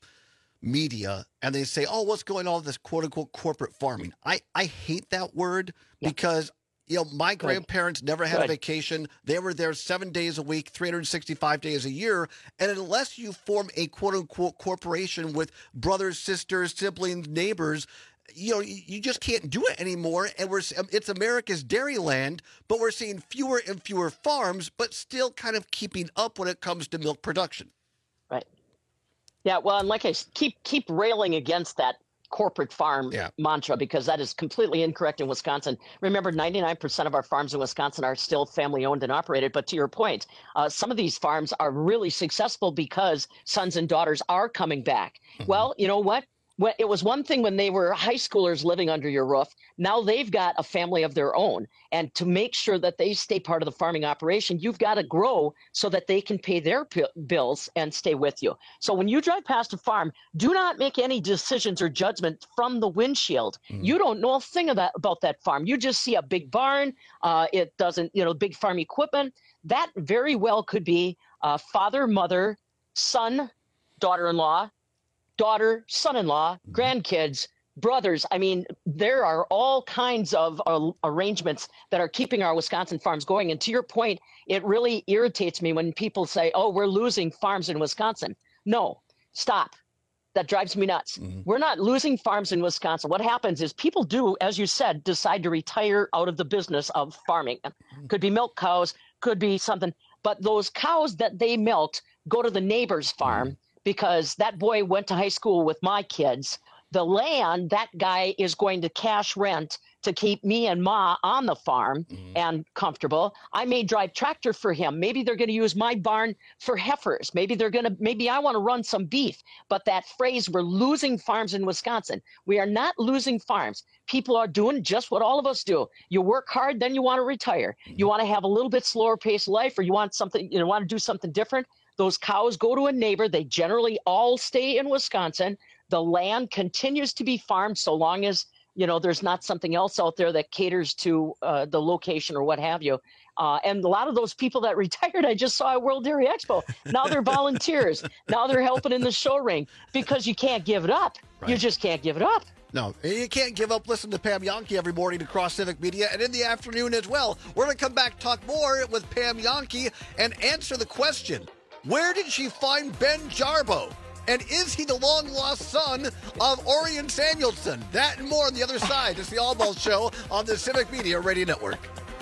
media and they say, oh, what's going on with this quote unquote corporate farming? I, I hate that word yeah. because, you know, my Good. grandparents never had Good. a vacation. They were there seven days a week, three hundred sixty-five days a year. And unless you form a quote unquote corporation with brothers, sisters, siblings, neighbors, you know, you just can't do it anymore. And we're, it's America's dairy land, but we're seeing fewer and fewer farms, but still kind of keeping up when it comes to milk production.
Right. Yeah. Well, and like I keep, keep railing against that corporate farm yeah. mantra, because that is completely incorrect in Wisconsin. Remember, ninety-nine percent of our farms in Wisconsin are still family owned and operated. But to your point, uh, some of these farms are really successful because sons and daughters are coming back. Mm-hmm. Well, you know what? When, it was one thing when they were high schoolers living under your roof. Now they've got a family of their own. And to make sure that they stay part of the farming operation, you've got to grow so that they can pay their p- bills and stay with you. So when you drive past a farm, do not make any decisions or judgment from the windshield. Mm. You don't know a thing of that, about that farm. You just see a big barn. Uh, it doesn't, you know, big farm equipment. That very well could be uh, father, mother, son, daughter-in-law, daughter, son-in-law, grandkids, brothers. I mean, there are all kinds of uh, arrangements that are keeping our Wisconsin farms going. And to your point, it really irritates me when people say, oh, we're losing farms in Wisconsin. No, stop. That drives me nuts. Mm-hmm. We're not losing farms in Wisconsin. What happens is people do, as you said, decide to retire out of the business of farming. Mm-hmm. Could be milk cows, could be something. But those cows that they milked go to the neighbor's farm. Mm-hmm. Because that boy went to high school with my kids. The land, that guy is going to cash rent to keep me and Ma on the farm mm-hmm. and comfortable. I may drive tractor for him. Maybe they're going to use my barn for heifers. Maybe they're going to, maybe I want to run some beef. But that phrase, we're losing farms in Wisconsin. We are not losing farms. People are doing just what all of us do. You work hard, then you want to retire. Mm-hmm. You want to have a little bit slower paced life, or you want something, you know, want to do something different. Those cows go to a neighbor. They generally all stay in Wisconsin. The land continues to be farmed so long as, you know, there's not something else out there that caters to uh, the location or what have you. Uh, and a lot of those people that retired, I just saw at World Dairy Expo. Now they're volunteers. Now they're helping in the show ring because you can't give it up. Right. You just can't give it up.
No, you can't give up. Listen to Pam Jahnke every morning across Civic Media and in the afternoon as well. We're going to come back, talk more with Pam Jahnke, and answer the question, where did she find Ben Jarbo? And is he the long-lost son of Orion Samuelson? That and more on the other side. It's the All Balls Show on the Civic Media Radio Network.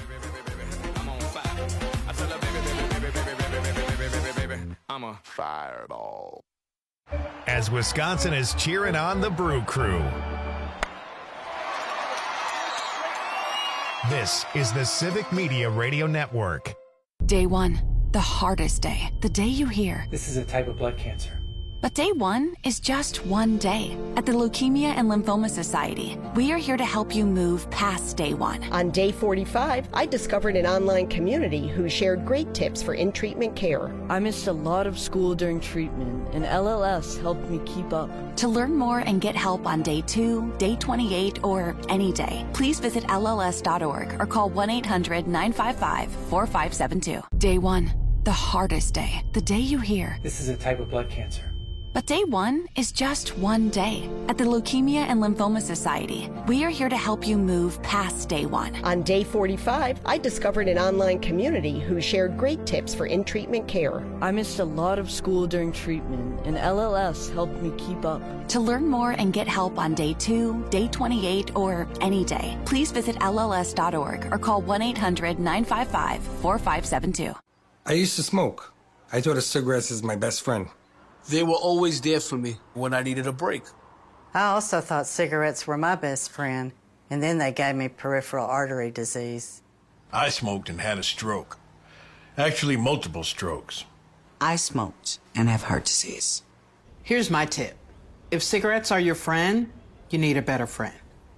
I'm a fireball.
As Wisconsin is cheering on the Brew Crew. This is the Civic Media Radio Network.
Day one, the hardest day, the day you hear.
This is a type of blood cancer.
But day one is just one day. At the Leukemia and Lymphoma Society, we are here to help you move past day one.
On day forty-five, I discovered an online community who shared great tips for in-treatment care.
I missed a lot of school during treatment, and L L S helped me keep up.
To learn more and get help on day two, day twenty-eight, or any day, please visit L L S dot org or call one eight hundred nine five five four five seven two. Day one, the hardest day, the day you hear.
This is a type of blood cancer.
But day one is just one day. At the Leukemia and Lymphoma Society, we are here to help you move past day one.
On day forty-five, I discovered an online community who shared great tips for in-treatment care.
I missed a lot of school during treatment, and L L S helped me keep up.
To learn more and get help on day two, day twenty-eight, or any day, please visit L L S dot org or call one eight hundred nine five five four five seven two.
I used to smoke. I thought of cigarettes as my best friend.
They were always there for me when I needed a break.
I also thought cigarettes were my best friend, and then they gave me peripheral artery disease.
I smoked and had a stroke. Actually, multiple strokes.
I smoked and have heart disease.
Here's my tip. If cigarettes are your friend, you need a better friend.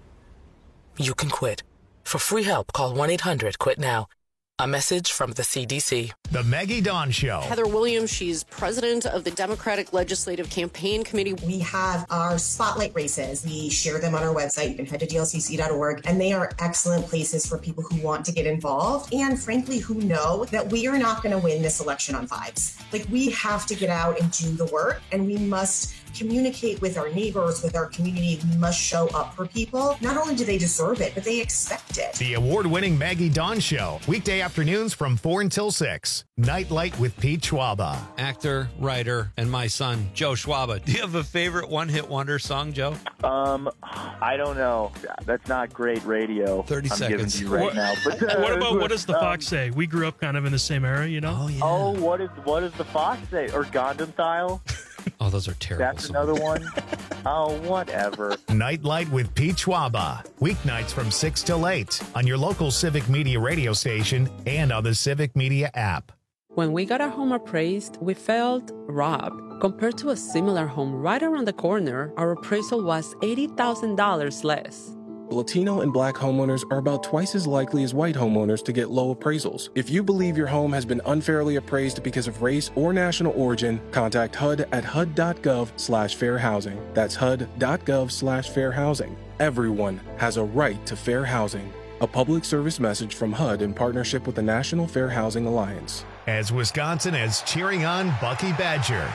You can quit. For free help, call one eight hundred quit now. A message from the C D C.
The Maggie Dawn Show.
Heather Williams, she's president of the Democratic Legislative Campaign Committee.
We have our spotlight races. We share them on our website. You can head to D L C C dot org, and they are excellent places for people who want to get involved and, frankly, who know that we are not going to win this election on vibes. Like, we have to get out and do the work, and we must communicate with our neighbors, with our community. We must show up for people. Not only do they deserve it, but they expect it.
The award-winning Maggie Dawn Show. Weekday afternoons from four until six. Nightlight with Pete Schwaba.
Actor, writer, and my son, Joe Schwaba. Do you have a favorite one-hit wonder song, Joe?
Um, I don't know. That's not great radio.
thirty
I'm
seconds.
Giving you right
what,
now. But, uh,
what about, what does the
um,
Fox say? We grew up kind of in the same era, you know?
Oh, yeah.
Oh, what is what does the Fox say? Or Gundam Style?
Oh, those are terrible.
That's another one. Oh, whatever.
Nightlight with Pete Schwaba. Weeknights from six till eight on your local Civic Media radio station and on the Civic Media app.
When we got our home appraised, we felt robbed. Compared to a similar home right around the corner, our appraisal was eighty thousand dollars less.
Latino and Black homeowners are about twice as likely as white homeowners to get low appraisals. If you believe your home has been unfairly appraised because of race or national origin, contact H U D at H U D dot gov slash fair housing. That's H U D dot gov slash fair housing. Everyone has a right to fair housing. A public service message from H U D in partnership with the National Fair Housing Alliance.
As Wisconsin is cheering on Bucky Badger.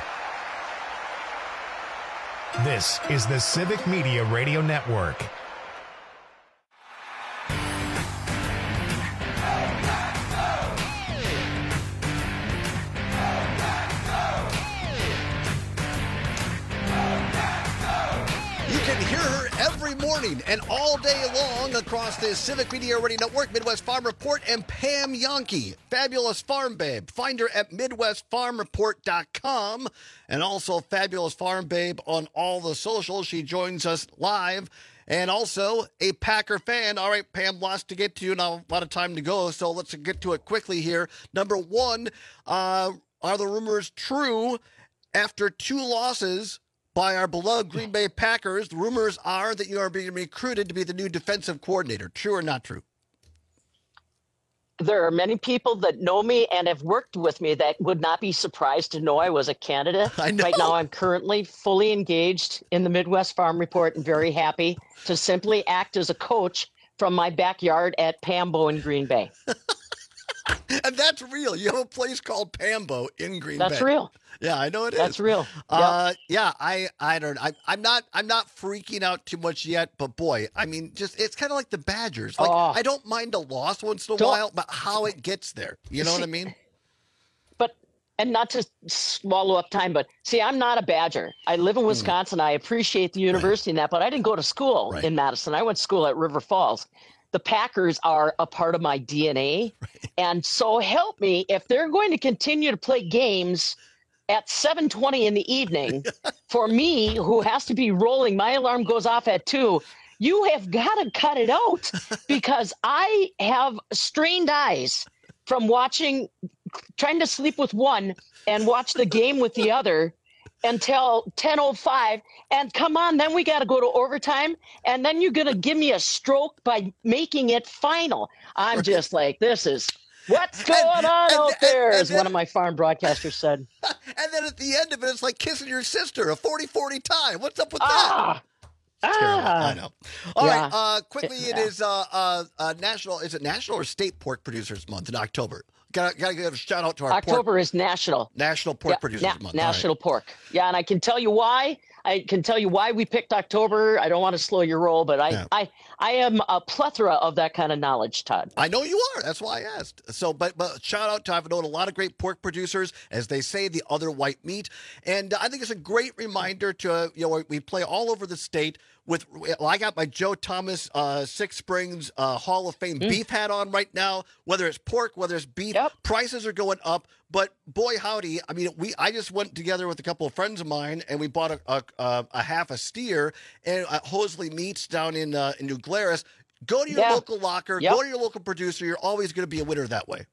This is the Civic Media Radio Network.
Every morning and all day long across the Civic Media Radio Network, Midwest Farm Report, and Pam Yonke, Fabulous Farm Babe. Find her at midwest farm report dot com and also Fabulous Farm Babe on all the socials. She joins us live and also a Packer fan. All right, Pam, lots to get to, now a lot of time to go, so let's get to it quickly here. Number one, uh, are the rumors true after two losses by our beloved Green Bay Packers? The rumors are that you are being recruited to be the new defensive coordinator. True or not true?
There are many people that know me and have worked with me that would not be surprised to know I was a candidate.
I know.
Right now, I'm currently fully engaged in the Midwest Farm Report and very happy to simply act as a coach from my backyard at Pambo in Green Bay.
And that's real. You have a place called Pambo in Green
That's
Bay.
That's real.
Yeah, I know it is.
That's real.
Uh, yep. Yeah, I, I don't. I, I'm not. I'm not freaking out too much yet. But boy, I mean, just it's kind of like the Badgers. Like
oh.
I don't mind a loss once in a
don't,
while, but how it gets there, you know
see,
what I mean?
But and not to swallow up time, but see, I'm not a Badger. I live in Wisconsin. Mm. I appreciate the university right. and that, but I didn't go to school right. in Madison. I went to school at River Falls. The Packers are a part of my D N A. Right. And so help me, if they're going to continue to play games at seven twenty in the evening, for me, who has to be rolling, my alarm goes off at two, you have got to cut it out because I have strained eyes from watching, trying to sleep with one and watch the game with the other until ten oh five. And come on, then we got to go to overtime. And then you're going to give me a stroke by making it final. I'm just like, this is what's going and, on and, out and, there, and, as then, one of my farm broadcasters said.
And then at the end of it, it's like kissing your sister, a forty forty tie. What's up with
ah,
that?
Ah,
I know. All
yeah.
right, uh, quickly,
yeah.
it is uh, uh, uh, national. Is it National or State Pork Producers Month in October? Got to give a shout out to our
October
pork,
is national.
National Pork
yeah,
Producers
na-
Month.
National
right.
Pork. Yeah, and I can tell you why. I can tell you why we picked October. I don't want to slow your roll, but I,
yeah.
I, I am a plethora of that kind of knowledge, Todd.
I know you are. That's why I asked. So, but but shout out to I've known a lot of great pork producers, as they say, the other white meat, and I think it's a great reminder to you know we play all over the state. With well, I got my Joe Thomas uh, Six Springs uh, Hall of Fame mm. beef hat on right now. Whether it's pork, whether it's beef,
yep.
prices are going up. But boy, howdy! I mean, we I just went together with a couple of friends of mine, and we bought a a, a, a half a steer and uh, Hosley Meats down in uh, in New Glarus. Go to your
yeah.
local locker.
Yep.
Go to your local producer. You're always going to be a winner that way.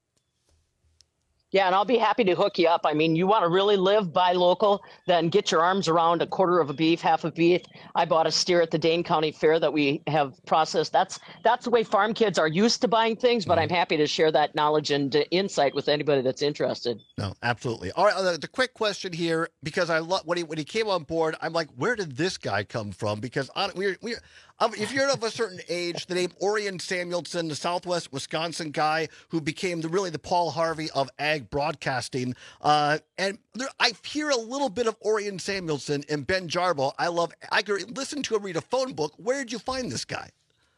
Yeah, and I'll be happy to hook you up. I mean, you want to really live buy local, then get your arms around a quarter of a beef, half a beef. I bought a steer at the Dane County Fair that we have processed. That's that's the way farm kids are used to buying things, but I'm happy to share that knowledge and insight with anybody that's interested.
No, absolutely. All right, uh, the quick question here, because I love when he when he came on board, I'm like, where did this guy come from? Because on, we're we're um, if you're of a certain age, the name Orion Samuelson, the Southwest Wisconsin guy who became the really the Paul Harvey of ag broadcasting, uh, and there, I hear a little bit of Orion Samuelson and Ben Jarbo. I love. I could listen to him read a phone book. Where did you find this guy?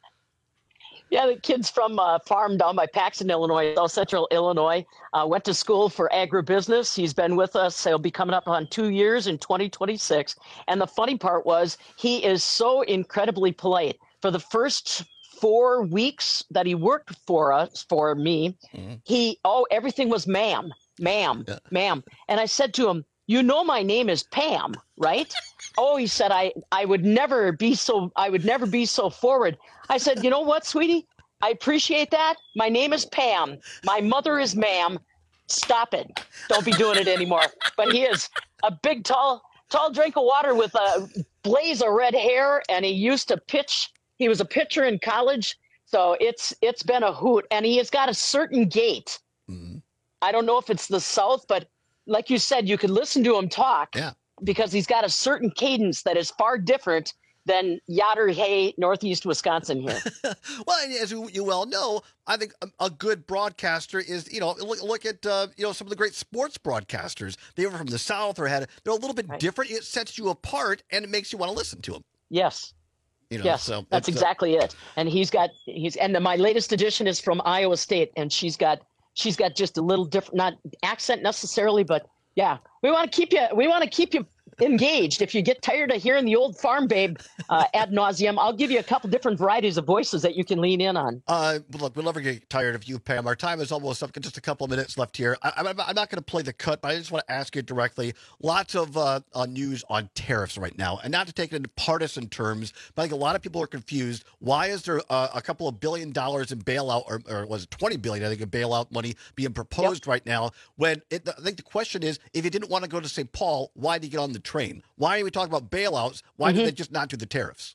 Yeah, the kid's from a farm down by Paxton, Illinois, South Central Illinois. Uh, went to school for agribusiness. He's been with us. He'll be coming up on two years in twenty twenty-six. And the funny part was he is so incredibly polite. For the first four weeks that he worked for us, for me, mm-hmm. he, oh, everything was ma'am, ma'am, yeah. ma'am. And I said to him, you know, my name is Pam, right? Oh, he said, I, I would never be so, I would never be so forward. I said, you know what, sweetie? I appreciate that. My name is Pam. My mother is ma'am. Stop it. Don't be doing it anymore. But he is a big, tall, tall drink of water with a blaze of red hair. And he used to pitch. He was a pitcher in college. So it's, it's been a hoot. And he has got a certain gait. Mm-hmm. I don't know if it's the South, but like you said, you could listen to him talk
yeah.
because he's got a certain cadence that is far different than Yatter Hay, Northeast Wisconsin here.
Well, and as you, you well know, I think a, a good broadcaster is, you know, look, look at, uh, you know, some of the great sports broadcasters. They were from the South or had, they're a little bit right. different. It sets you apart and it makes you want to listen to them.
Yes.
You know,
yes,
so
that's exactly uh, it. And he's got, he's, and the, my latest edition is from Iowa State, and she's got, she's got just a little different, not accent necessarily, but yeah, we want to keep you, we want to keep you engaged. If you get tired of hearing the old farm babe uh, ad nauseum, I'll give you a couple different varieties of voices that you can lean in on.
Uh, look, we'll never get tired of you, Pam. Our time is almost up. Just a couple of minutes left here. I, I'm, I'm not going to play the cut, but I just want to ask you directly. Lots of uh, uh, news on tariffs right now, and not to take it into partisan terms, but I think a lot of people are confused. Why is there uh, a couple of billion dollars in bailout, or, or was it twenty billion? I think in bailout money being proposed yep. right now. When it, I think the question is, if you didn't want to go to Saint Paul, why did you get on the train? Why are we talking about bailouts? Why mm-hmm. did they just not do the tariffs?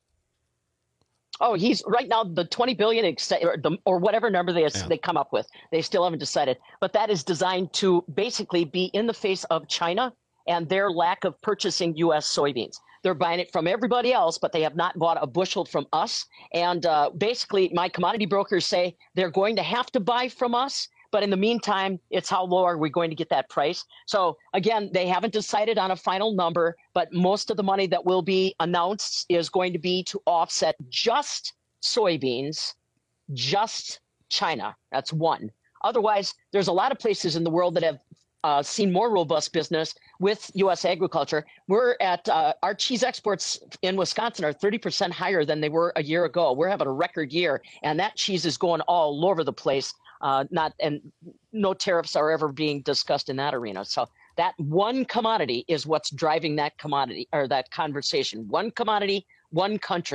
Oh, he's right now the twenty billion or, the, or whatever number they yeah. they come up with. They still haven't decided, but that is designed to basically be in the face of China and their lack of purchasing U S soybeans. They're buying it from everybody else, but they have not bought a bushel from us. And uh, basically, my commodity brokers say they're going to have to buy from us. But in the meantime, it's how low are we going to get that price? So again, they haven't decided on a final number, but most of the money that will be announced is going to be to offset just soybeans, just China. That's one. Otherwise, there's a lot of places in the world that have uh, seen more robust business with U S agriculture. We're at uh, our cheese exports in Wisconsin are thirty percent higher than they were a year ago. We're having a record year, and that cheese is going all over the place. Uh, not and no tariffs are ever being discussed in that arena. So that one commodity is what's driving that commodity or that conversation. One commodity, one country.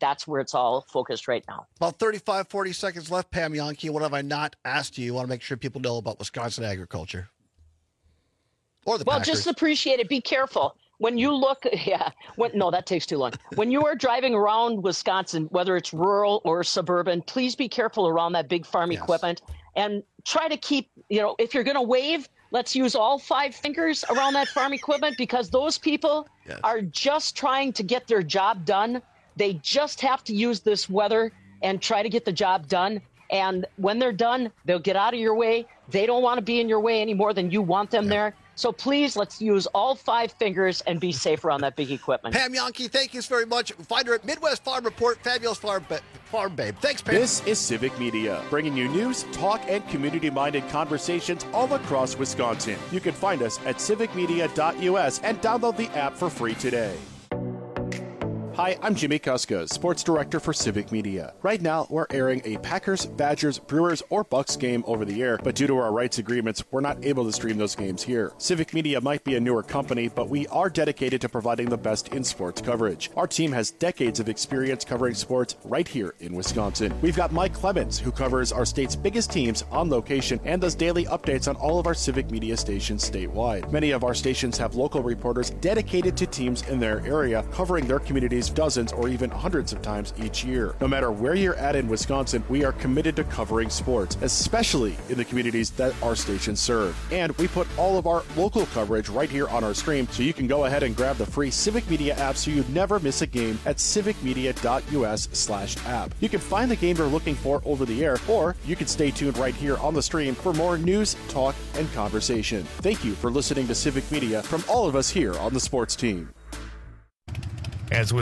that's where it's all focused right now.
About thirty-five, forty seconds left, Pam Jahnke. What have I not asked you? You want to make sure people know about Wisconsin agriculture. Or the
Well,
Packers.
just appreciate it. Be careful. When you look, yeah, when, no, that takes too long. When you are driving around Wisconsin, whether it's rural or suburban, please be careful around that big farm yes. equipment and try to keep, you know, if you're going to wave, let's use all five fingers around that farm equipment because those people yes. are just trying to get their job done. They just have to use this weather and try to get the job done. And when they're done, they'll get out of your way. They don't want to be in your way any more than you want them yeah. there. So please, let's use all five fingers and be safe around that big equipment.
Pam Jahnke, thank you very much. Find her at Midwest Farm Report, fabulous farm, ba- farm babe. Thanks, Pam.
This is Civic Media, bringing you news, talk, and community-minded conversations all across Wisconsin. You can find us at civic media dot u s and download the app for free today. Hi, I'm Jimmy Kuska, Sports Director for Civic Media. Right now, we're airing a Packers, Badgers, Brewers, or Bucks game over the air, but due to our rights agreements, we're not able to stream those games here. Civic Media might be a newer company, but we are dedicated to providing the best in sports coverage. Our team has decades of experience covering sports right here in Wisconsin. We've got Mike Clemens, who covers our state's biggest teams on location and does daily updates on all of our Civic Media stations statewide. Many of our stations have local reporters dedicated to teams in their area, covering their communities dozens or even hundreds of times each year. No matter where you're at in Wisconsin, we are committed to covering sports, especially in the communities that our stations serve. And we put all of our local coverage right here on our stream, so you can go ahead and grab the free Civic Media app so you never miss a game at civic media dot u s slash app. You can find the game you're looking for over the air, or you can stay tuned right here on the stream for more news, talk, and conversation. Thank you for listening to Civic Media from all of us here on the sports team.
As